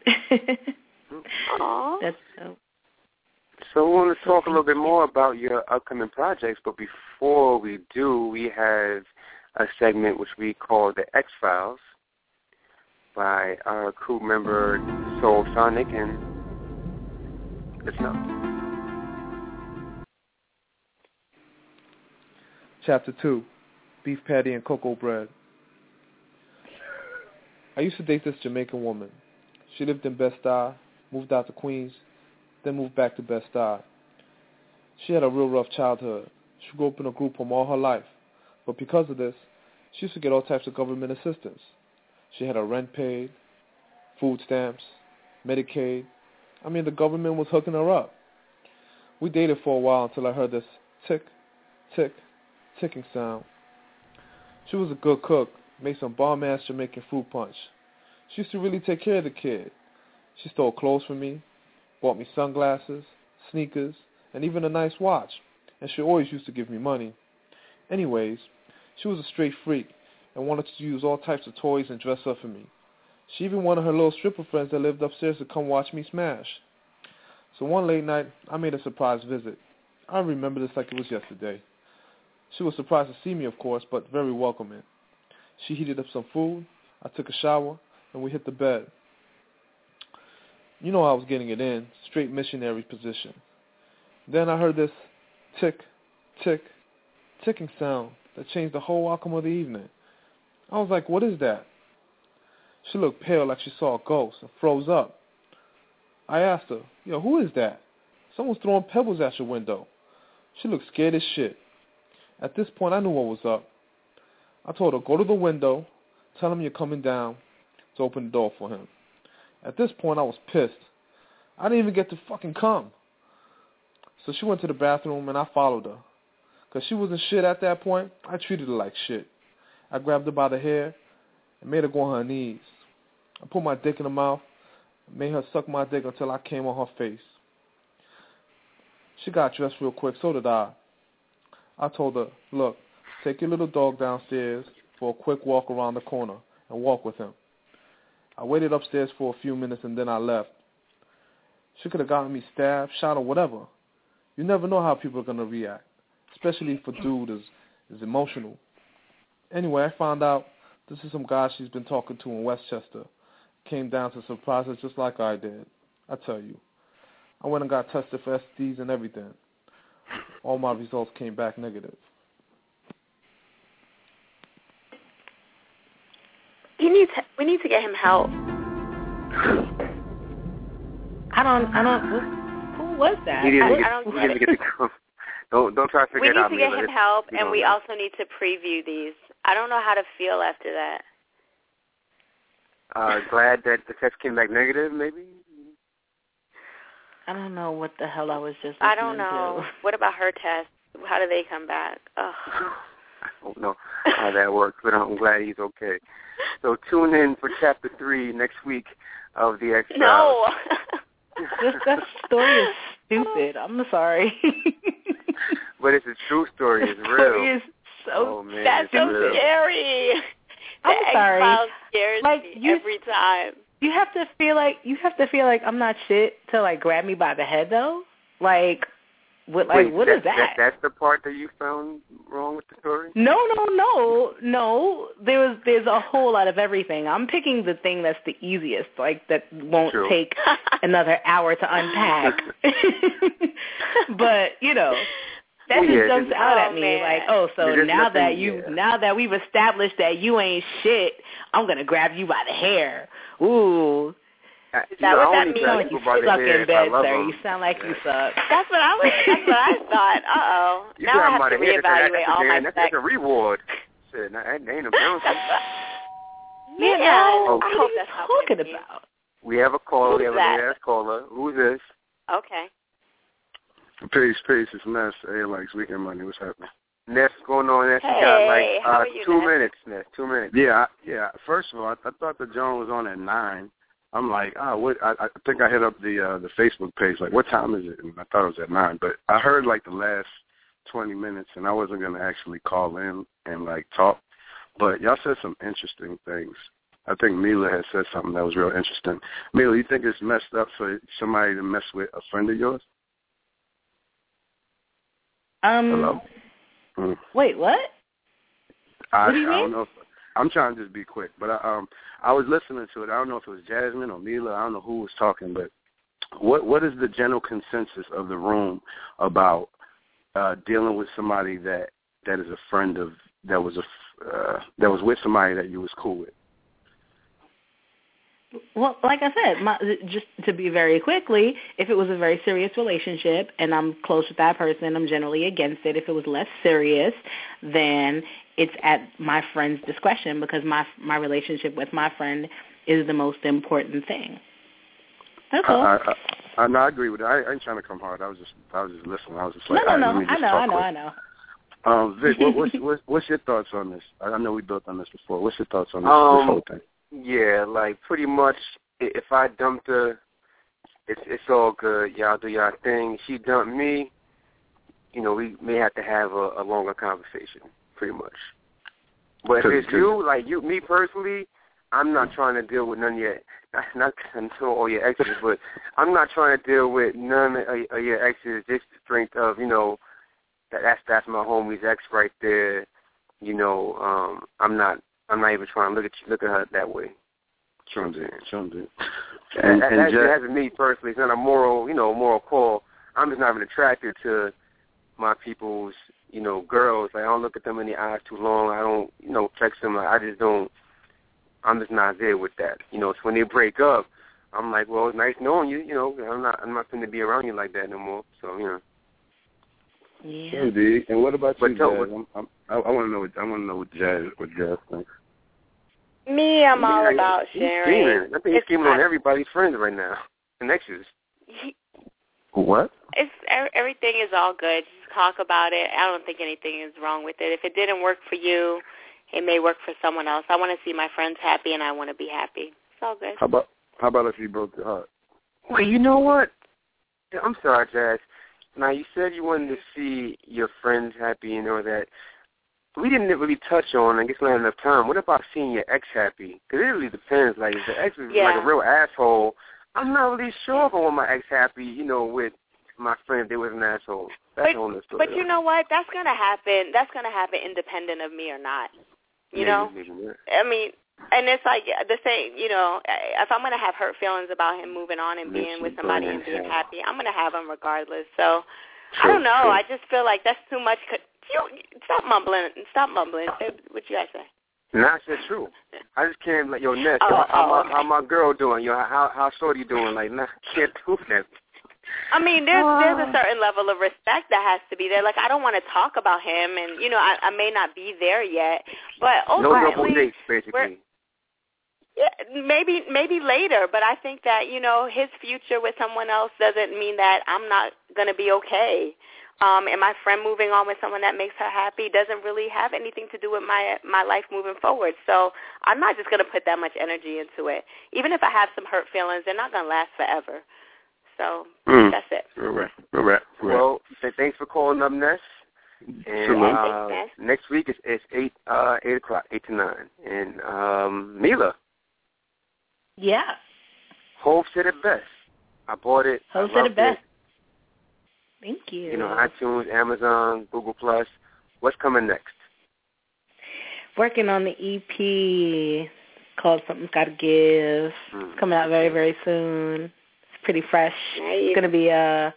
Aww. That's so. So we want to talk a little bit more about your upcoming projects, but before we do, we have a segment which we call the X-Files by our crew member Soul Sonic, and listen up. Chapter two, Beef Patty and Cocoa Bread. I used to date this Jamaican woman. She lived in Bed-Stuy, moved out to Queens, then moved back to Bed-Stuy. She had a real rough childhood. She grew up in a group home all her life, but because of this, she used to get all types of government assistance. She had her rent paid, food stamps, Medicaid. I mean, the government was hooking her up. We dated for a while until I heard this tick, tick, ticking sound. She was a good cook, made some bomb-ass Jamaican fruit punch. She used to really take care of the kid. She stole clothes from me, bought me sunglasses, sneakers, and even a nice watch, and she always used to give me money. Anyways, she was a straight freak and wanted to use all types of toys and dress up for me. She even wanted her little stripper friends that lived upstairs to come watch me smash. So one late night, I made a surprise visit. I remember this like it was yesterday. She was surprised to see me, of course, but very welcoming. She heated up some food, I took a shower, and we hit the bed. You know I was getting it in, straight missionary position. Then I heard this tick, tick, ticking sound that changed the whole outcome of the evening. I was like, what is that? She looked pale like she saw a ghost and froze up. I asked her, yo, who is that? Someone's throwing pebbles at your window. She looked scared as shit. At this point, I knew what was up. I told her, go to the window, tell him you're coming down to open the door for him. At this point, I was pissed. I didn't even get to fucking come. So she went to the bathroom, and I followed her. Because she wasn't shit at that point, I treated her like shit. I grabbed her by the hair and made her go on her knees. I put my dick in her mouth and made her suck my dick until I came on her face. She got dressed real quick, so did I. I told her, look, take your little dog downstairs for a quick walk around the corner and walk with him. I waited upstairs for a few minutes and then I left. She could have gotten me stabbed, shot, or whatever. You never know how people are going to react, especially if a dude is, is emotional. Anyway, I found out this is some guy she's been talking to in Westchester. Came down to surprise her just like I did. I tell you. I went and got tested for S T Ds and everything. All my results came back negative. He needs. We need to get him help. I don't. I don't. Who was that? He didn't I, get, I don't he get didn't it. get to come. Don't don't try to figure We it out. need to get him help, and we know. also need to preview these. I don't know how to feel after that. Uh, glad that the test came back negative, maybe? I don't know what the hell I was just. I don't know. To. What about her test? How do they come back? Ugh. I don't know how that works, but I'm glad he's okay. So tune in for chapter three next week of the X-Files. No. This, that story is stupid. I'm sorry. But it's a true story. It's The real. story is so Oh, man, That's it's so real. scary. The I'm sorry. X-Files scares Like, me you- every time. You have to feel like you have to feel like I'm not shit to like grab me by the head though. Like, what? Like, Wait, what that, is that? that? That's the part that you found wrong with the story? No, no, no, no. There was there's a whole lot of everything. I'm picking the thing that's the easiest, like that won't True. take another hour to unpack. But you know, that Well, just yeah, jumps just- out Oh, at me man. like, oh, so There's now nothing- that you yeah. now that we've established that you ain't shit, I'm gonna grab you by the hair. Ooh. Uh, Is you that know, what I that only means? grab You people by the suck hair in if I bed, love sir. them. You sound like Yeah. you suck. That's what I was. That's what I thought. Uh oh. You Now grab I them have by to the hair, that's, reevaluate that's, all my that's, sex. that's a reward. Shit, that ain't a penalty. Man, Oh. what I are hope you that's not talking what you mean. about? We have a caller. We Who's have a that? last caller. Who's this? Okay. Peace, peace. It's Ness. Hey, Likes Weekend Money. What's happening? Ness, what's going on, Ness? Hey, you got like how uh, are you, two Ness? minutes, Ness. Two minutes. Yeah, I, yeah. First of all, I, I thought the Joan was on at nine. I'm like, ah, what? I, I think I hit up the uh, the Facebook page. Like, what time is it? And I thought it was at nine, but I heard like the last twenty minutes, and I wasn't gonna actually call in and like talk. But y'all said some interesting things. I think Mila had said something that was real interesting. Mila, you think it's messed up for somebody to mess with a friend of yours? Um. Hello? Mm. Wait, what? I, what do you I mean? don't know. If, I'm trying to just be quick, but I, um, I was listening to it. I don't know if it was Jasmine or Mila. I don't know who was talking, but what what is the general consensus of the room about uh, dealing with somebody that, that is a friend of that was a uh, that was with somebody that you was cool with? Well, like I said, my, just to be very quickly, if it was a very serious relationship and I'm close with that person, I'm generally against it. If it was less serious, then it's at my friend's discretion because my my relationship with my friend is the most important thing. That's all. I, I, I, I, I agree with that. I, I ain't trying to come hard. I was just I was just listening. I was just like, no, no, all right, no. let me I just know, talk I know, quick. I know. Um, Vic, what, what's, what's what's your thoughts on this? I know we built on this before. What's your thoughts on this, Um, this whole thing? Yeah, like pretty much, i- if I dumped her, it's it's all good. Y'all do y'all thing. She dumped me. You know, we may have to have a, a longer conversation, pretty much. But if it's you, like you, me personally, I'm not trying to deal with none of your, not until all your exes, but I'm not trying to deal with none of, of your exes. Just the strength of, you know, that that's that's my homie's ex right there. You know, um, I'm not. I'm not even trying to look at you, look at her that way. Sure, dude. Sure, dude. And, And, and that's, Jack, that's me personally. It's not a moral, you know, moral call. I'm just not even attracted to my people's, you know, girls. Like I don't look at them in the eyes too long. I don't, you know, text them. Like, I just don't. I'm just not there with that. You know, so when they break up, I'm like, well, it's nice knowing you. You know, I'm not. I'm not going to be around you like that no more. So you know. Yeah. Sure, dude. And what about But you, tell- Jazz? I'm, I'm, I, I want to know. What, I want to know what Jazz, what Jazz thinks. Me, I'm all Yeah, about he's sharing. scheming. I think he's It's scheming not- on everybody's friends right now. Connections. What? It's e- everything is all good. Just talk about it. I don't think anything is wrong with it. If it didn't work for you, it may work for someone else. I want to see my friends happy, and I want to be happy. It's all good. How about how about if you broke your heart? Well, you know what? I'm sorry, Jazz. Now, you said you wanted to see your friends happy and all that. We didn't really touch on, I guess we don't have enough time, what about seeing your ex happy? Because it really depends. Like, if the ex is Yeah. like a real asshole, I'm not really sure if I want my ex happy, you know, with my friend if they was an asshole. That's But, a whole other story. but you know what? That's going to happen. That's going to happen independent of me or not. You Maybe, know? maybe not. I mean, and it's like the same, you know, if I'm going to have hurt feelings about him moving on and Makes being you with somebody burn and being in hell. happy, I'm going to have him regardless. So, I True, don't know. true. I just feel like that's too much. You, stop mumbling. Stop mumbling. Say what you guys say. Nah, I said true. I just can't like, yo, Ness, Oh, yo, how, oh, my, okay. how my girl doing? Yo, how how Shorty doing? Like, nah, I can't do that. I mean, there's there's a certain level of respect that has to be there. Like, I don't want to talk about him, and you know, I, I may not be there yet, but No double ultimately, dates, we're, basically. yeah, maybe maybe later. But I think that you know, his future with someone else doesn't mean that I'm not going to be okay. Um, and my friend moving on with someone that makes her happy doesn't really have anything to do with my my life moving forward. So I'm not just going to put that much energy into it. Even if I have some hurt feelings, they're not going to last forever. So Mm. that's it. All right. All right. All right. Well, th- thanks for calling up, Ness. And Sure. uh, Thanks, Ness. next week is it's eight uh eight o'clock, eight to nine. And um, Mila, Yeah. Hove said it best. I bought it. Hove I said loved it best. Thank you. You know, iTunes, Amazon, Google Plus. What's coming next? Working on the E P called Something's Gotta Give. Mm. It's coming out very, very soon. It's pretty fresh. Nice. It's going to be uh,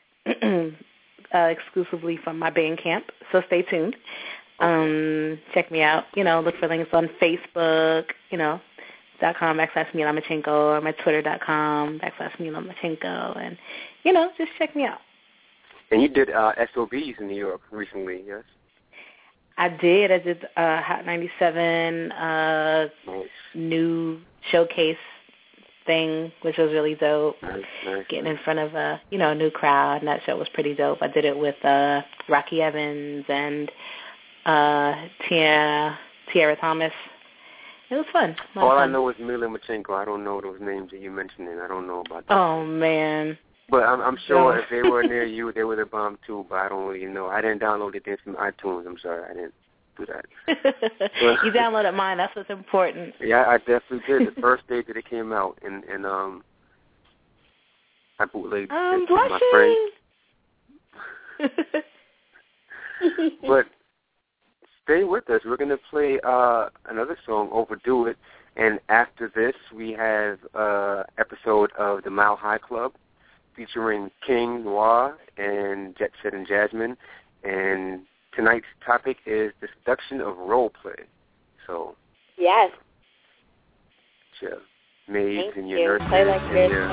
uh, exclusively from my Bandcamp, so stay tuned. Um, check me out. You know, look for links on Facebook, you know, dot com backslash Mila Machenko or my Twitter dot com backslash Mila Machenko. And, you know, just check me out. And you did uh, S O Bs in New York recently, yes? I did. I did uh, Hot ninety-seven uh, Nice. new showcase thing, which was really dope. Nice, nice. Getting in front of a you know a new crowd, and that show was pretty dope. I did it with uh, Rocky Evans and uh, Tiara Tiara Thomas. It was fun. A lot of All I fun. know is Mila Machenko. I don't know those names that you mentioned. I don't know about that. Oh man. But I'm, I'm sure Yeah. if they were near you, they would have bombed too. But I don't really know. I didn't download it from iTunes. I'm sorry, I didn't. do that. You downloaded mine. That's what's important. Yeah, I definitely did. The first day that it came out, and and um, I bootlegged I'm it with my friends. But stay with us. We're gonna play uh another song, "Overdo It," and after this, we have uh episode of the Mile High Club featuring King Noir and Jet Set and Jasmine, and tonight's topic is the seduction of role play. So yes, your maids Thank and your you. nurses Play like and yours. your.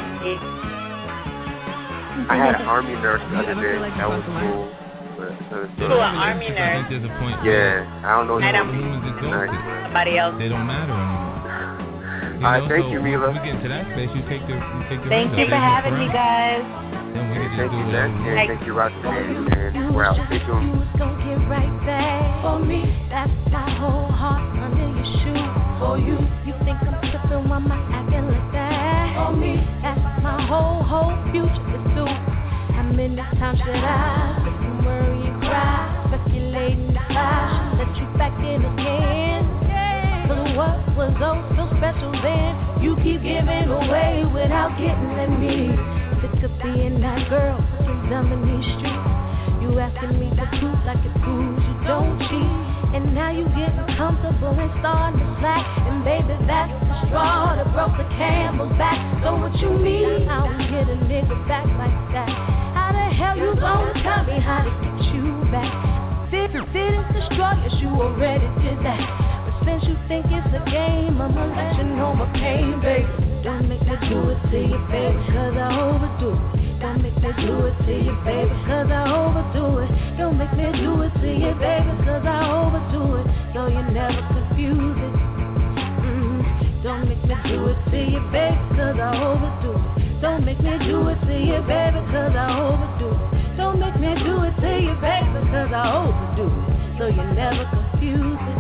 I had an army nurse the other day. That was cool. But, uh, Cool, an army nurse. Yeah, I don't know. I don't. Tonight, Somebody else. They don't matter anymore. You All right, know, thank so you, Mila. When we get to that space, you take the you take the Thank you window. for having me, guys. Then we can just Thank do you, whatever Zach, we and want. thank you, Roxanne, and we're out. Stay tuned. Gon' get right back for me. That's my whole heart under your shoe. For you, you think I'm tripping while I'm acting like that. For me, that's my whole whole future pursuit. How many times should I sit and worry and cry, speculating if I should let you back in again? Cause what was oh so special then? You keep giving away without getting at me. Sick of being that girl looking dumb in these streets. You asking me for truth like it proves you don't cheat. And now you getting comfortable and starting to slack. And baby, that's the straw that broke the camel's back. So what you mean? How we get a nigga back like that? How the hell you gonna tell me how to get you back? Did, didn't destroy us, you already did that. But since you think it's a game, I'ma let you know my pain, baby. Don't make me do it to you, baby, cause I overdo it. Don't make me do it to you, baby, cause I overdo it. Don't make me do it to you, baby, cause I overdo it. So you never confuse it. Mm-hmm. Don't make me do it to you, baby, cause I overdo it. Don't make me do it to you, baby, cause I overdo it. Don't make me do it to you, baby, cause I overdo it. So you never confuse it.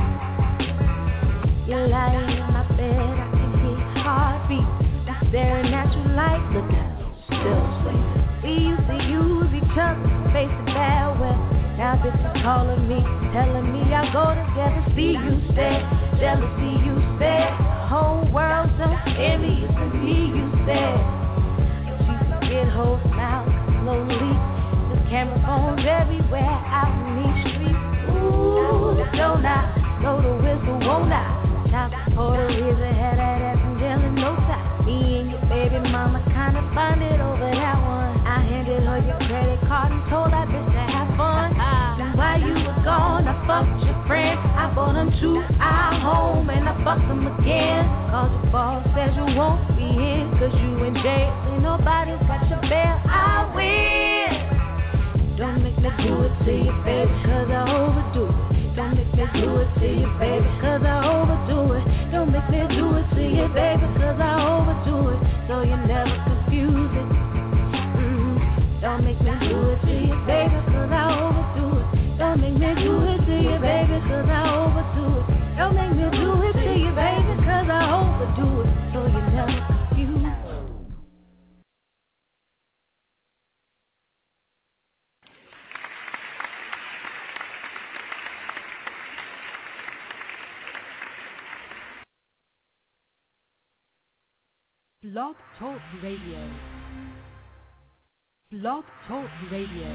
You're lying in my bed, I can hear your heartbeat. I'm staring at you like, look at me, still sleeping. We used to use each other, face it bad well. Now this is calling me, telling me I go together. See you stay, jealousy you stay. The whole world's so envious of me, you said. She forget whole smile slowly. There's camera phones everywhere out in these streets. Ooh, don't I know the whistle, won't I? Time for the reason, had that ass in jail in no time. Me and your baby mama kinda bonded over that one. I handed her your credit card and told that bitch to have fun. And while you were gone, I fucked your friend. I brought him to our home and I fucked him again. Cause your boss says you won't be in, cause you in jail. Ain't nobody's got your bail, I win. Don't make me do it to you, baby, cause I overdo it. Don't make me do it to you, baby, cause I overdo it. Don't make me do it to you, baby, cause I overdo it. So you never confuse it. Mm-hmm. Don't make me do it to you, baby, cause I overdo it. Don't make me do it to you, baby, cause I overdo it. Don't make me do it to you, baby, cause I overdo it. So you never confuse it. Blog Talk Radio. Blog Talk Radio.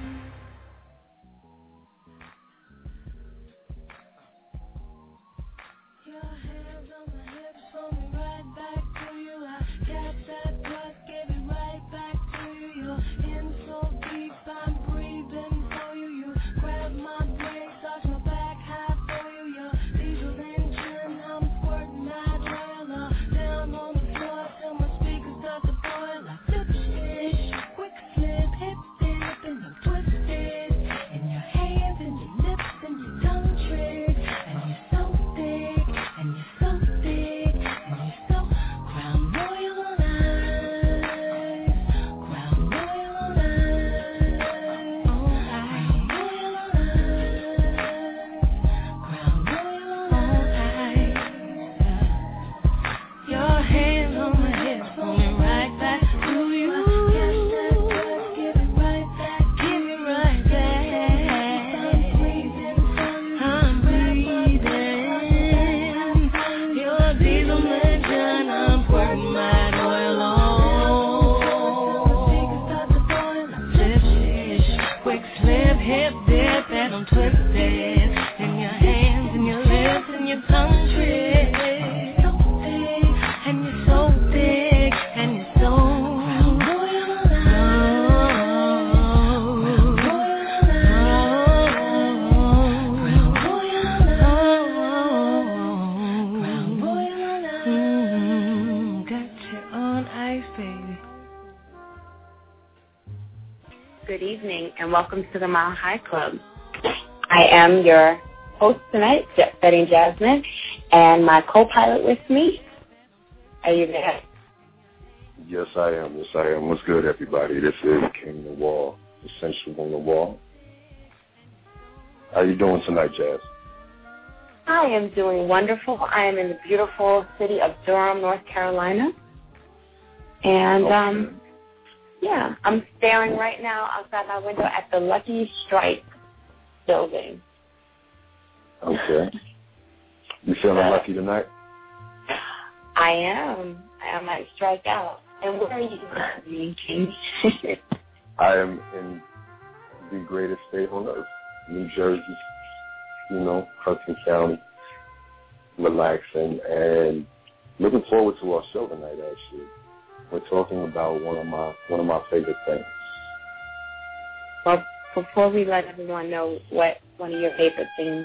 Your hands on my hips, pull me right back to you. I got that blood, give it right back to you. You're in so deep, I'm breathing for you. You grab my brain, touch my back, high for you. Your diesel engine, I'm squirting that oil up down on the floor till my speakers start to boil. Like lipstick, quick slip, hip dip, and you twist it in your hands and your lips and your tongue trick, and you're so thick and you're life, baby. Good evening and welcome to the Mile High Club. I am your host tonight, Jet Setting Jasmine, and my co-pilot with me. Are you there? Yes, I am. Yes, I am. What's good, everybody? This is King the Wall, Essential on the Wall. How you doing tonight, Jazz? I am doing wonderful. I am in the beautiful city of Durham, North Carolina. And, okay. um, yeah, I'm staring right now outside my window at the Lucky Strike building. Okay. You feeling uh, lucky tonight? I am. I might strike out. And where are you, King? I am in the greatest state on earth, New Jersey. You know, Hudson County, relaxing, and looking forward to our show tonight. Actually, we're talking about one of my one of my favorite things. Well, before we let everyone know what one of your favorite things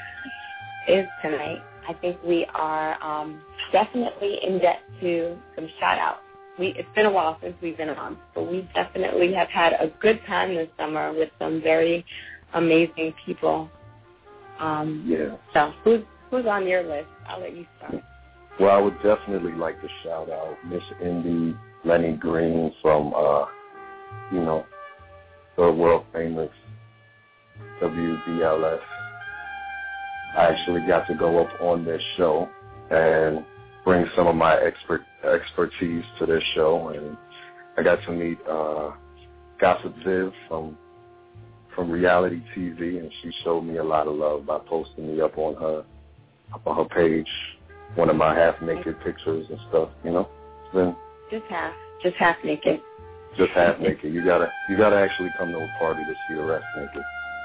is tonight, I think we are um, definitely in debt to some shout-outs. We, it's been a while since we've been on, but we definitely have had a good time this summer with some very amazing people. Um, yeah. So who's who's on your list? I'll let you start. Well, I would definitely like to shout out Miss Indy Lenny Green from, uh, you know, the world famous W B L S. I actually got to go up on this show and bring some of my expert expertise to this show, and I got to meet uh, Gossip Viv from. from reality T V, and she showed me a lot of love by posting me up on her up on her page, one of my half-naked pictures and stuff, you know. It's been just half, just half naked. Just half naked. You gotta you gotta actually come to a party to see the rest naked.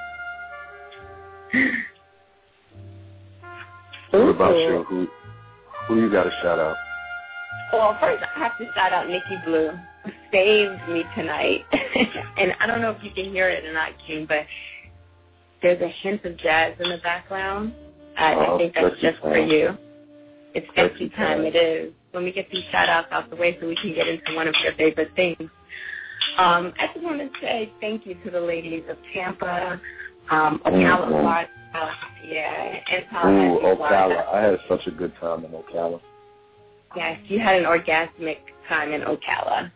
What about you? Who who you got to shout out? Well, first I have to shout out Nikki Blue, who saved me tonight. And I don't know if you can hear it or not, King, but there's a hint of jazz in the background. I, oh, I think that's just time. for you. It's sexy time. time. It is. Let me get these shout-outs out the way so we can get into one of your favorite things. Um, I just want to say thank you to the ladies of Tampa, um, Ocala, mm-hmm. Florida. Yeah, and Ooh, Ocala. Florida. I had such a good time in Ocala. Yes, you had an orgasmic time in Ocala.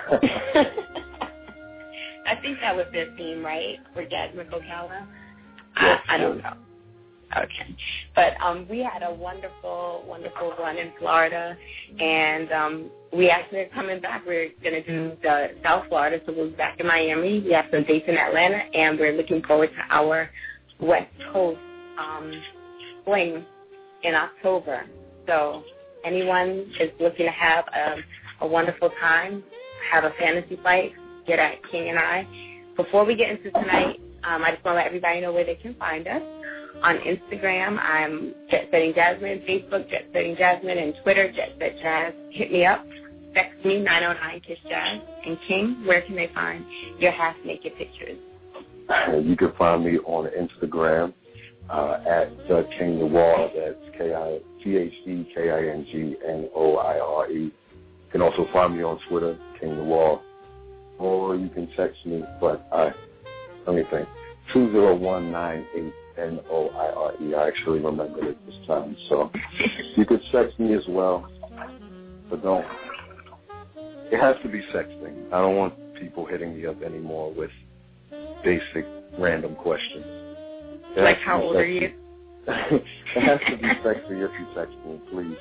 I think that was their theme, right? Orgasmic Ocala? Yes, I, I don't know. Okay. But um, we had a wonderful, wonderful run in Florida, and um, we actually are coming back. We're going to do the South Florida, so we'll be back in Miami. We have some dates in Atlanta, and we're looking forward to our West Coast um, fling in October. So anyone is looking to have a, a wonderful time, have a fantasy fight, get at King and I. Before we get into tonight, um, I just want to let everybody know where they can find us. On Instagram, I'm Jet Setting Jasmine, Facebook, Jet Setting Jasmine, and Twitter, Jet Set Jazz. Hit me up. Text me, nine oh nine KISS Jazz. And King, where can they find your half-naked pictures? You can find me on Instagram uh, at the King the Wall. That's K I T H E K I N G N O I R E. You can also find me on Twitter, King the Wall. Or you can text me, but I, let me think, two zero one nine eight N O I R E. I actually remembered it this time. So you could text me as well, but don't. It has to be sexting. I don't want people hitting me up anymore with basic random questions. It like how old are you? It has to be sexy if you text me, please.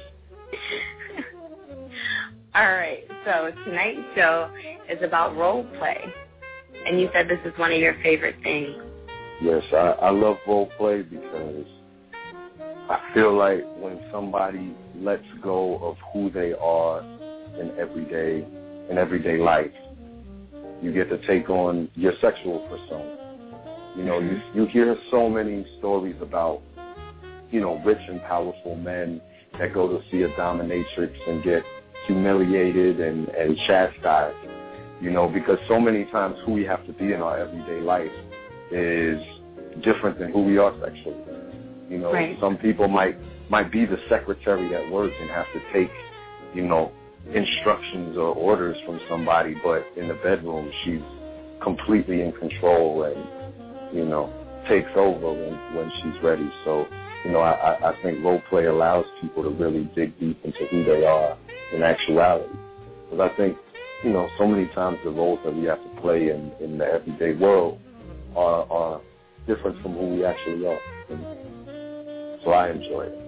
All right, so tonight's show is about role play, and you said this is one of your favorite things. Yes, I, I love role play because I feel like when somebody lets go of who they are in everyday in everyday life, you get to take on your sexual persona. You know, you you hear so many stories about, you know, rich and powerful men that go to see a dominatrix and get humiliated and, and chastised, you know, because so many times who we have to be in our everyday life is different than who we are sexually. You know, right. Some people might might be the secretary at work and have to take, you know, instructions or orders from somebody, but in the bedroom she's completely in control and, you know, takes over when, when she's ready. So, you know, I, I think role play allows people to really dig deep into who they are in actuality. Because I think, you know, so many times the roles that we have to play in, in the everyday world are, are different from who we actually are. And so I enjoy it.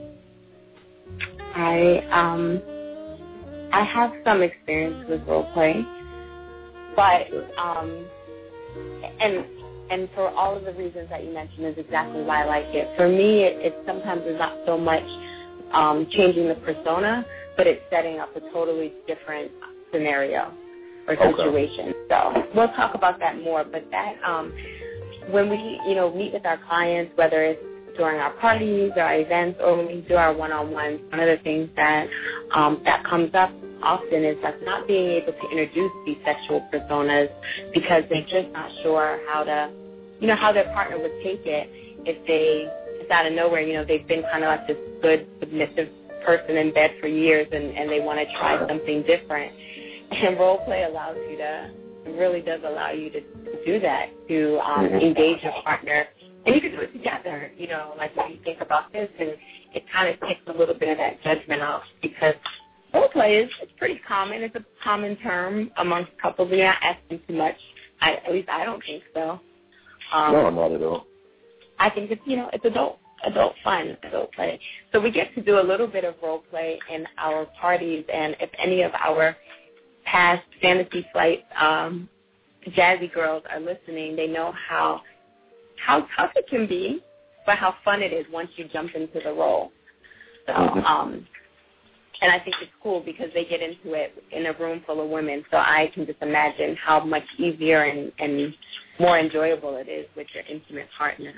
I um I have some experience with role play, but um and and for all of the reasons that you mentioned is exactly why I like it. For me, it, it sometimes is not so much um, changing the persona, but it's setting up a totally different scenario or situation. Okay. So we'll talk about that more. But that um, when we you know meet with our clients, whether it's during our parties or our events or when we do our one-on-ones, one of the things that um, that comes up often is that not being able to introduce these sexual personas because they're just not sure how to, you know, how their partner would take it if they, it's out of nowhere, you know, they've been kind of like this good, submissive person in bed for years and, and they want to try something different. And role play allows you to, it really does allow you to, to do that, to um, mm-hmm. engage your partner. And you can do it together, you know, like when you think about this, and it kind of takes a little bit of that judgment off because role play is it's pretty common. It's a common term amongst couples. You're not asking too much. I, at least I don't think so. Um, no, not at all. I think it's, you know, it's adult, adult fun, adult play. So we get to do a little bit of role play in our parties, and if any of our past Fantasy Flight um, Jazzy girls are listening, they know how how tough it can be, but how fun it is once you jump into the role. So, um, and I think it's cool because they get into it in a room full of women, so I can just imagine how much easier and, and more enjoyable it is with your intimate partner.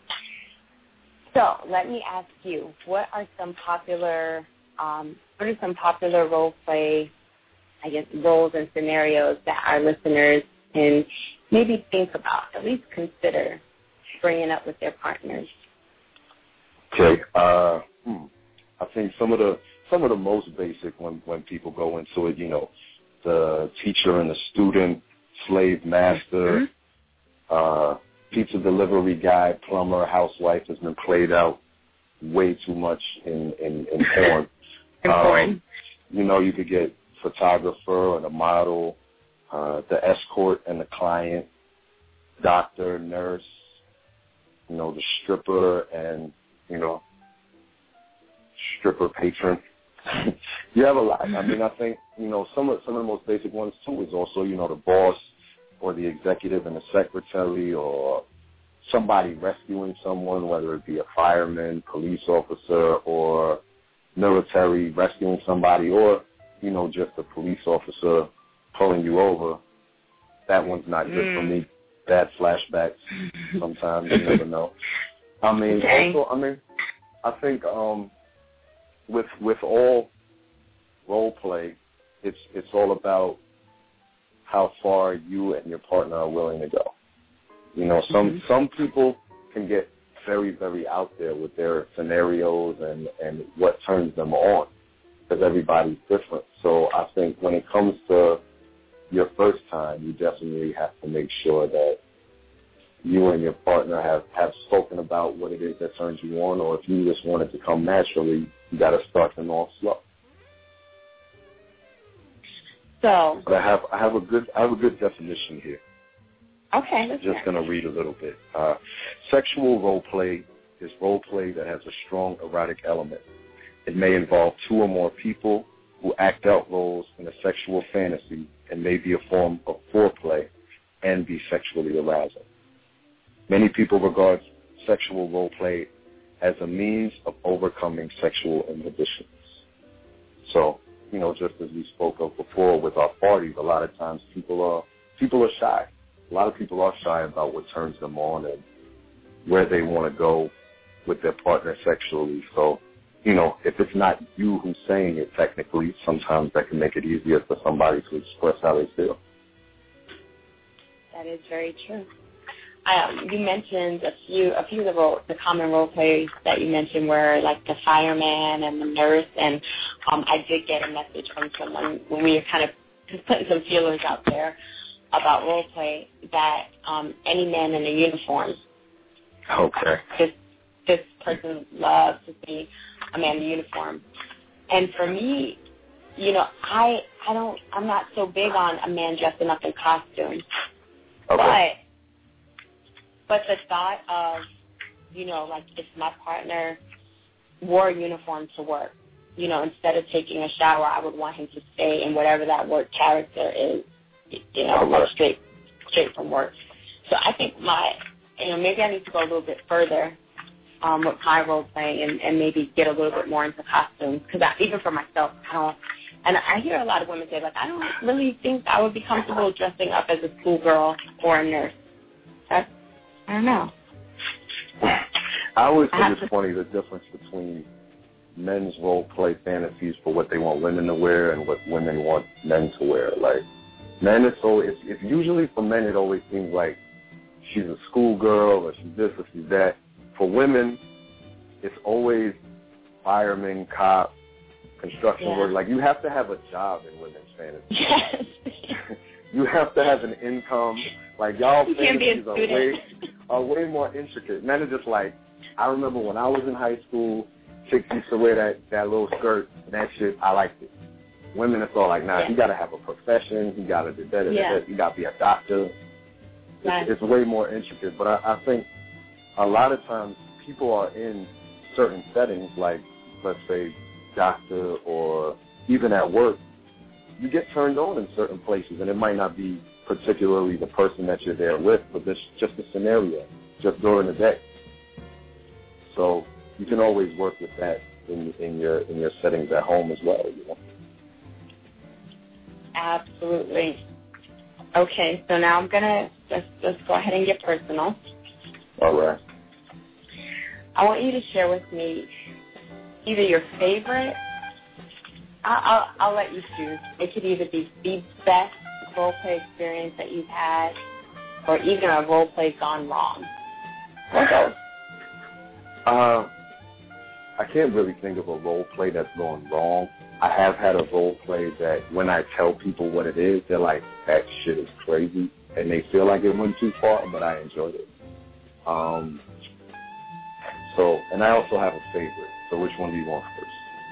So let me ask you, what are some popular, um, what are some popular role play, I guess, roles and scenarios that our listeners can maybe think about, at least consider bringing up with their partners? Okay, uh, hmm. I think some of the some of the most basic when when people go into it, you know, the teacher and the student, slave master, mm-hmm. uh, pizza delivery guy, plumber, housewife has been played out way too much in in, in porn. um, you know, you could get photographer and a model, uh, the escort and the client, doctor, nurse, you know, the stripper and, you know, stripper patron. You have a lot. I mean, I think, you know, some of some of the most basic ones, too, is also, you know, the boss or the executive and the secretary or somebody rescuing someone, whether it be a fireman, police officer, or military rescuing somebody, or, you know, just a police officer pulling you over. That one's not good mm. for me. Bad flashbacks sometimes, you never know. I mean, okay. also, I mean, I think um, with with all role play, it's it's all about how far you and your partner are willing to go. You know, some mm-hmm. some people can get very, very out there with their scenarios and, and what turns them on, because everybody's different. So I think when it comes to your first time, you definitely have to make sure that you and your partner have, have spoken about what it is that turns you on, or if you just want it to come naturally, you got to start them off slow. So, but I have I have a good I have a good definition here. Okay, I'm just going to read a little bit. Uh, sexual role play is role play that has a strong erotic element. It may involve two or more people who act out roles in a sexual fantasy and may be a form of foreplay and be sexually arousing. Many people regard sexual role play as a means of overcoming sexual inhibitions. So, you know, just as we spoke of before with our parties, a lot of times people are people are shy. A lot of people are shy about what turns them on and where they want to go with their partner sexually. So, you know, if it's not you who's saying it technically, sometimes that can make it easier for somebody to express how they feel. That is very true. um, you mentioned a few a few of the role, the common role plays that you mentioned were like the fireman and the nurse, and um, I did get a message from someone when we were kind of just putting some feelers out there about role play that um, any man in a uniform. Okay. This this person loves to see a man in a uniform, and for me, you know, I I don't I'm not so big on a man dressing up in costume, Okay. but. But the thought of, you know, like if my partner wore a uniform to work, you know, instead of taking a shower, I would want him to stay in whatever that work character is, you know, like straight, straight from work. So I think my, you know, maybe I need to go a little bit further um, with my role playing and, and maybe get a little bit more into costumes. Because even for myself, I don't, and I hear a lot of women say, like, I don't really think I would be comfortable dressing up as a schoolgirl or a nurse. That's, I don't know. I always I think have it's to- funny the difference between men's role play fantasies for what they want women to wear and what women want men to wear. Like, men, it's always, it's, it's usually for men, it always seems like she's a schoolgirl or she's this or she's that. For women, it's always fireman, cop, construction Yeah. work. Like, you have to have a job in women's fantasies. Yes. You have to have an income. Like, y'all You can't be a fantasies are way, student. are way more intricate. Men are just like, I remember when I was in high school, chicks used to wear that, that little skirt and that shit. I liked it. Women, it's all like, nah, Yeah. you got to have a profession. You got to do that. Yeah. You got to be a doctor. Right. It's, it's way more intricate. But I, I think a lot of times people are in certain settings, like, let's say, doctor or even at work. You get turned on in certain places, and it might not be particularly the person that you're there with, but this just a scenario, just during the day. So you can always work with that in, in your in your settings at home as well. You know? Absolutely. Okay, so now I'm gonna let's let's go ahead and get personal. All right. I want you to share with me either your favorite. I'll, I'll, I'll let you choose. It could either be the best role play experience that you've had, or even a role play gone wrong. Or both. Uh, I can't really think of a role play that's gone wrong. I have had a role play that when I tell people what it is, they're like, that shit is crazy, and they feel like it went too far, but I enjoyed it. Um, so, and I also have a favorite. So which one do you want first?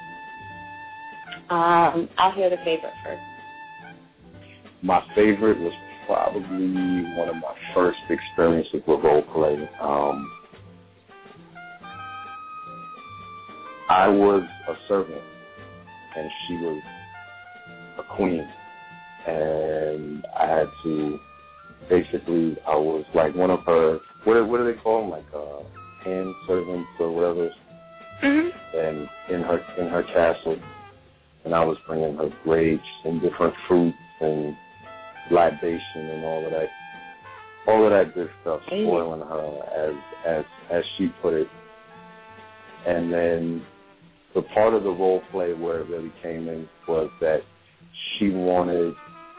Um, I'll hear the favorite first. My favorite was probably one of my first experiences with role play. Um, I was a servant, and she was a queen, and I had to basically, I was like one of her, what, what do they call them, like uh, hand servants or whatever, Mm-hmm. and in her in her castle, and I was bringing her grapes and different fruits and libation and all of that, all of that good stuff, spoiling her as as as she put it. And then the part of the role play where it really came in was that she wanted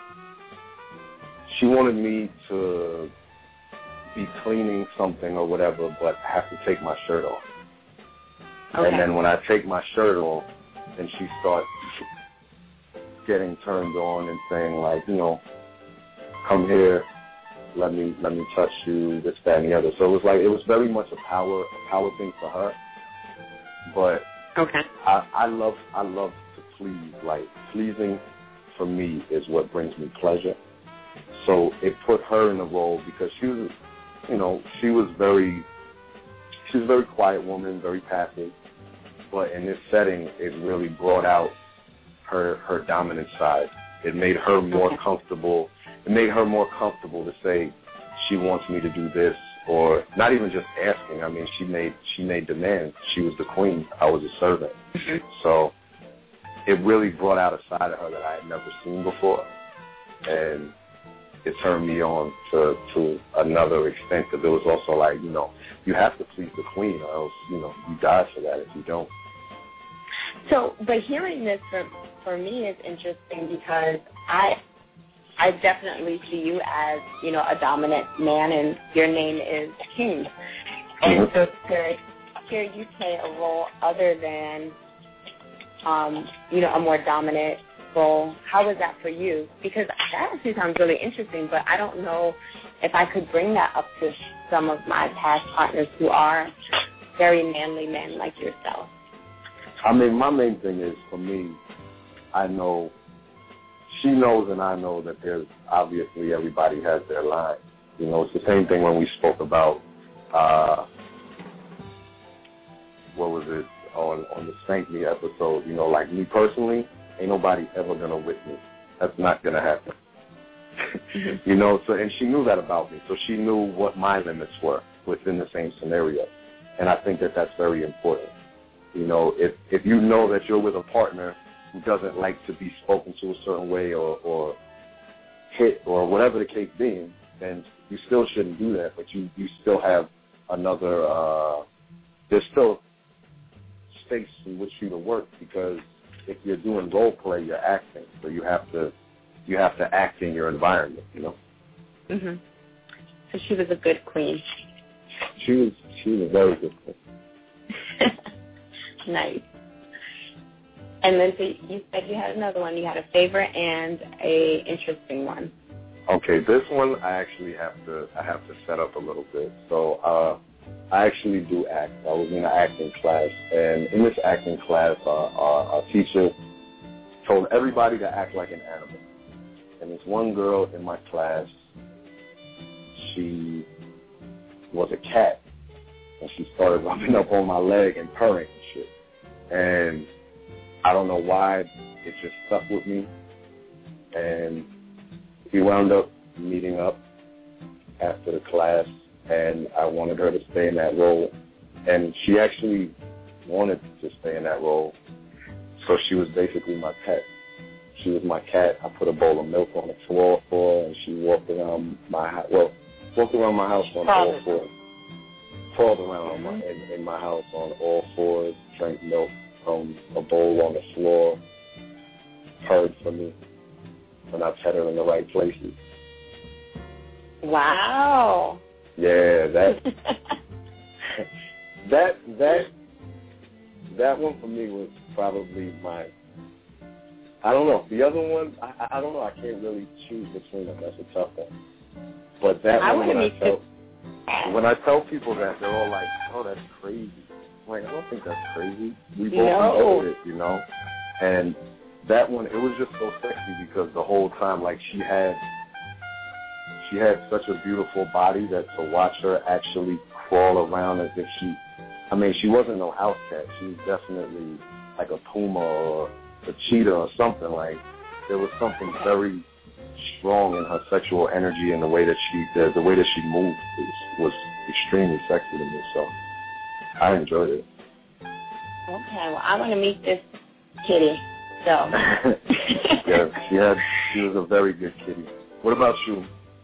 she wanted me to be cleaning something or whatever, but have to take my shirt off. Okay. And then when I take my shirt off, then she starts getting turned on and saying, like, you know, come here, let me let me touch you, this, that, and the other. So it was like, it was very much a power a power thing for her. But okay. I, I love I love to please. Like, pleasing for me is what brings me pleasure. So it put her in the role because she was, you know, she was very, she was a very quiet woman, very passive. But in this setting, it really brought out her her dominant side. It made her more comfortable. It made her more comfortable to say she wants me to do this, or not even just asking. I mean, she made she made demands. She was the queen. I was a servant. So it really brought out a side of her that I had never seen before, and it turned me on to to another extent. Because it was also like, you know, you have to please the queen, or else, you know, you die for that if you don't. So, but hearing this for for me is interesting because I I definitely see you as, you know, a dominant man, and your name is King. And so to hear you play a role other than, um, you know, a more dominant role, how was that for you? Because that actually sounds really interesting, but I don't know if I could bring that up to some of my past partners who are very manly men like yourself. I mean, my main thing is, for me, I know, she knows and I know that there's obviously everybody has their line. You know, it's the same thing when we spoke about, uh, what was it, on, on the Saint Me episode. You know, like me personally, ain't nobody ever going to whip me. That's not going to happen. You know, so, and she knew that about me, so she knew what my limits were within the same scenario. And I think that that's very important. You know, if if you know that you're with a partner who doesn't like to be spoken to a certain way or, or hit or whatever the case being, then you still shouldn't do that, but you, you still have another, uh, there's still space in which you to work, because if you're doing role play, you're acting, so you have to you have to act in your environment, you know. Mhm. So she was a good queen. She was she was a very good queen. Nice. And then so you said you had another one. You had a favorite and a interesting one. Okay, this one I actually have to I have to set up a little bit. So uh, I actually do act. I was in an acting class, and in this acting class, uh, our, our teacher told everybody to act like an animal. And this one girl in my class, she was a cat, and she started rubbing up on my leg and purring and shit. And I don't know why, it just stuck with me. And we wound up meeting up after the class, and I wanted her to stay in that role. And she actually wanted to stay in that role, so she was basically my pet. She was my cat. I put a bowl of milk on the floor for her, and she walked around my house. Well, walked around my house on all fours. Crawled around on my, in, in my house on all fours, drank milk from a bowl on the floor, purred for me, and I pet her in the right places. Wow. Yeah, that that that that one for me was probably my. I don't know. The other one, I, I don't know. I can't really choose between them. That's a tough one. But that I one, when I tell to... when I tell people that, they're all like, "Oh, that's crazy." I'm like, I don't think that's crazy. We both No. enjoyed it, you know. And that one, it was just so sexy because the whole time, like, she had she had such a beautiful body that to watch her actually crawl around as if she, I mean, she wasn't no house cat. She was definitely like a puma or a cheetah or something. Like, there was something very strong in her sexual energy and the way that she the, the way that she moved was, was extremely sexy to me. So I enjoyed it. Okay, well, I want to meet this kitty. So. Yeah, she had she was a very good kitty. What about you?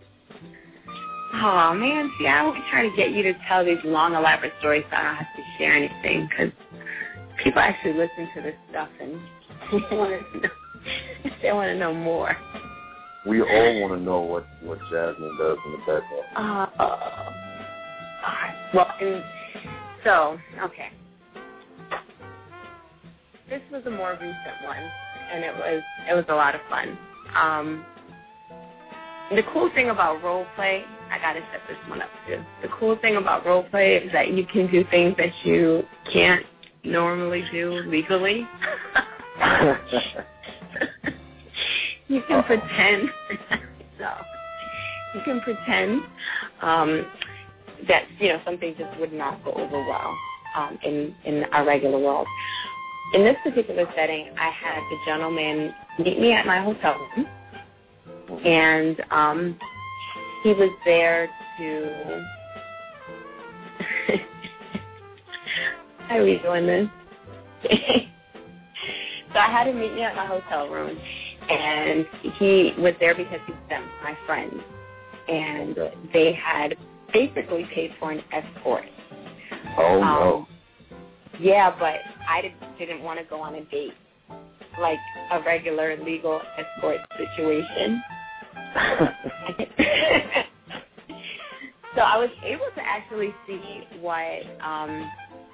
Oh, man, see, I always try to get you to tell these long, elaborate stories so I don't have to share anything, because people actually listen to this stuff and they want to know, they want to know more. We all want to know what, what Jasmine does in the bedroom. Uh, uh, well, and so, okay. This was a more recent one, and it was it was a lot of fun. Um, the cool thing about role play, I gotta set this one up too. The cool thing about role play is that you can do things that you can't normally do legally. You can pretend. So you can pretend um, that you know something just would not go over well um, in in our regular world. In this particular setting, I had the gentleman meet me at my hotel room, and um, he was there to. How are we doing this? So I had him meet me at my hotel room, and he was there because he's them, my friend, and they had basically paid for an escort. Oh, um, no. Yeah, but I did, didn't want to go on a date, like a regular legal escort situation. So I was able to actually see what um,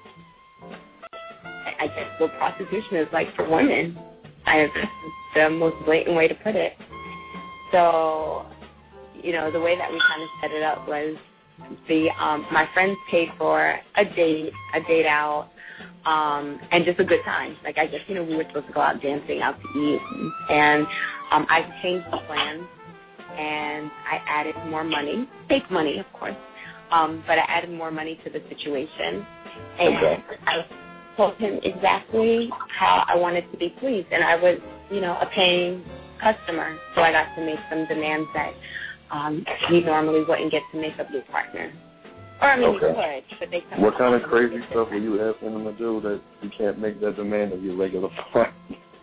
I I guess what prostitution is like for women. I that's the most blatant way to put it. So, you know, the way that we kind of set it up was the um, my friends paid for a date, a date out, um, and just a good time. Like I guess you know we were supposed to go out dancing, out to eat, and um, I changed the plans and I added more money, fake money, of course, um, but I added more money to the situation, and okay. I told him exactly how I wanted to be pleased, and I was, you know, a paying customer, so I got to make some demands that um, you normally wouldn't get to make of your partner. Or, I mean, okay. you could, but they come What kind of crazy stuff were you asking them to do that you can't make that demand of your regular partner?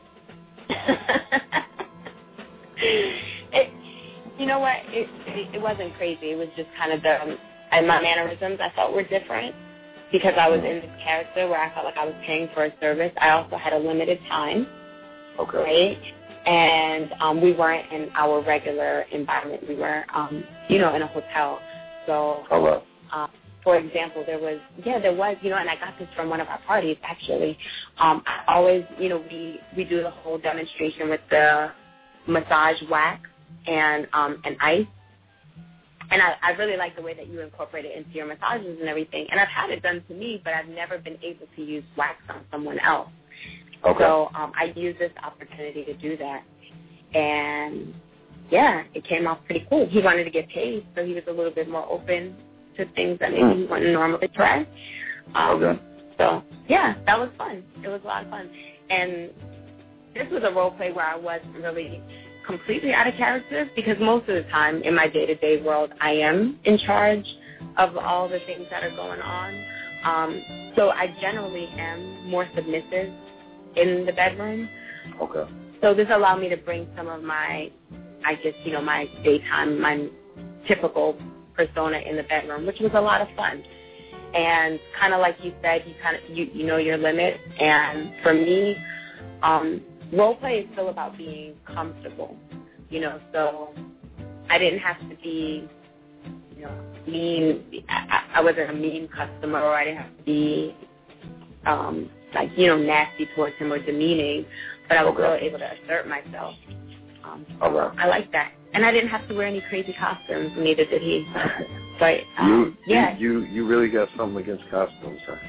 it, you know what? It, it it wasn't crazy. It was just kind of the, um, and my mannerisms I felt were different because I was in this character where I felt like I was paying for a service. I also had a limited time. Okay. Right? And um, we weren't in our regular environment. We were, um, you know, in a hotel. So, All right. uh, for example, there was, yeah, there was, you know, and I got this from one of our parties, actually. Um, I always, you know, we, we do the whole demonstration with the massage wax and um, and ice. And I, I really like the way that you incorporate it into your massages and everything. And I've had it done to me, but I've never been able to use wax on someone else. Okay. So um, I used this opportunity to do that. And, yeah, it came off pretty cool. He wanted to get paid, so he was a little bit more open to things that maybe mm. he wouldn't normally try. Um, okay. So, yeah, that was fun. It was a lot of fun. And this was a role play where I wasn't really completely out of character because most of the time in my day-to-day world, I am in charge of all the things that are going on. Um, so I generally am more submissive in the bedroom. Okay. So this allowed me to bring some of my, I guess, you know, my daytime, my typical persona in the bedroom, which was a lot of fun. And kind of like you said, you kind of, you, you know your limit. And for me, um, role play is still about being comfortable, you know, so I didn't have to be, you know, mean. I, I wasn't a mean customer, or I didn't have to be, um, like, you know, nasty towards him or demeaning, but I was okay. still able to assert myself. Um, All right. I like that. And I didn't have to wear any crazy costumes, neither did he. But, um, you, yeah. You, you really got something against costumes, huh?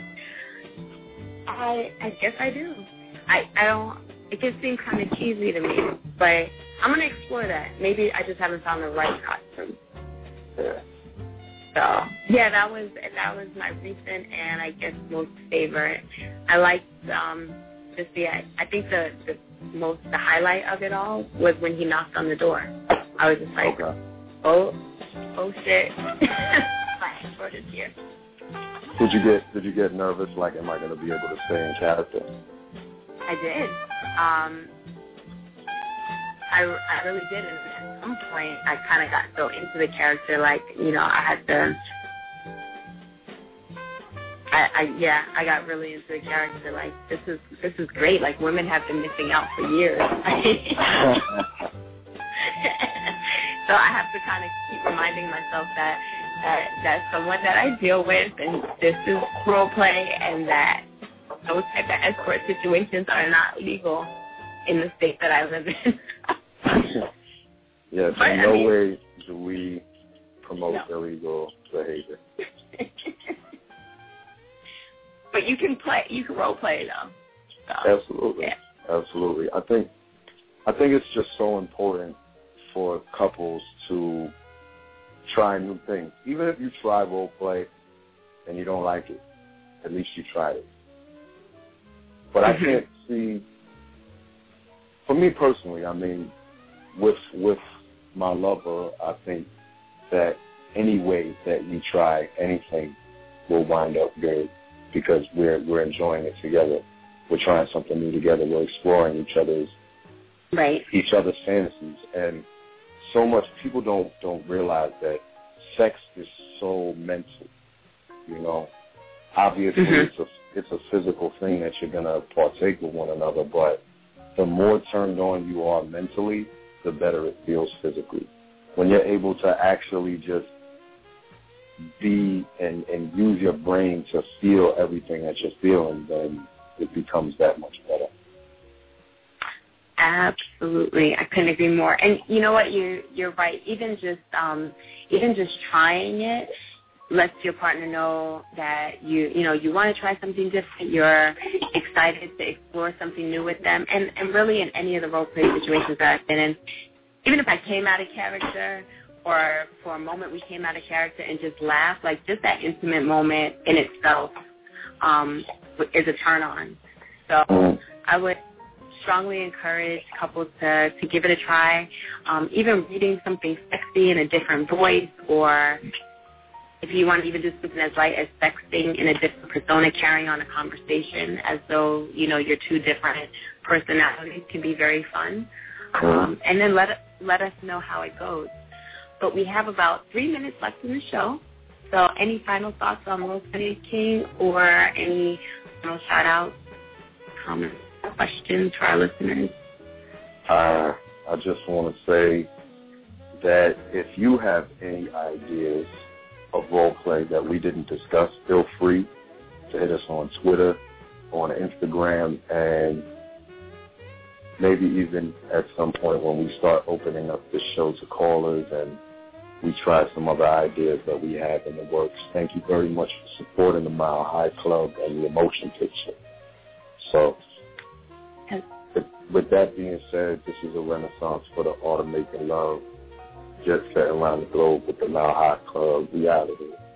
I, I guess I do. I, I don't, it just seemed kind of cheesy to me, but I'm going to explore that. Maybe I just haven't found the right costume. Yeah. So, yeah, that was that was my recent and I guess most favorite. I liked um, just the, I, I think the, the most, the highlight of it all was when he knocked on the door. I was just like, okay. oh, oh shit, my throat is here. Did you get Did you get nervous? Like, am I going to be able to stay in character? I did. Um, I, I really did. And at some point, I kind of got so into the character, like, you know, I had to, I, I, yeah, I got really into the character. Like, this is, this is great. Like, women have been missing out for years. So I have to kind of keep reminding myself that, that that's someone that I deal with, and this is role play, and that those type of escort situations are not legal in the state that I live in. Yes, but, in no I mean, way do we promote no. illegal behavior. But you can play, you can role play though. So, absolutely, yeah. absolutely. I think, I think it's just so important for couples to try new things. Even if you try role play and you don't like it, at least you tried it. But I can't see, for me personally, I mean, with with my lover, I think that any way that you try anything will wind up good because we're we're enjoying it together. We're trying something new together. We're exploring each other's right. each other's fantasies, and so much people don't don't realize that sex is so mental. You know, obviously mm-hmm. it's a it's a physical thing that you're gonna partake with one another, but the more turned on you are mentally, the better it feels physically. when you're able to actually just be and, and use your brain to feel everything that you're feeling, then it becomes that much better. Absolutely, I couldn't agree more. And you know what? You you're right. Even just um, even just trying it lets your partner know that you you know you want to try something different. You're excited to explore something new with them. And and really, in any of the role play situations that I've been in, even if I came out of character or for a moment we came out of character and just laughed, like just that intimate moment in itself um, is a turn on. So I would strongly encourage couples to, to give it a try. Um, even reading something sexy in a different voice, or if you want to even do something as light as sexting in a different persona, carrying on a conversation as though, you know, you're two different personalities, can be very fun. Um, and then let, let us know how it goes. But we have about three minutes left in the show. So any final thoughts on Role Play King, or any final shout-outs, comments, questions for our listeners? Uh, I just want to say that if you have any ideas of role play that we didn't discuss, feel free to hit us on Twitter, on Instagram, and maybe even at some point when we start opening up this show to callers and we try some other ideas that we have in the works. Thank you very much for supporting the Mile High Club and the Emotion Picture. So, with, with that being said, this is a renaissance for the art of making love. Just setting around the globe with the Mile High Club. We out of here.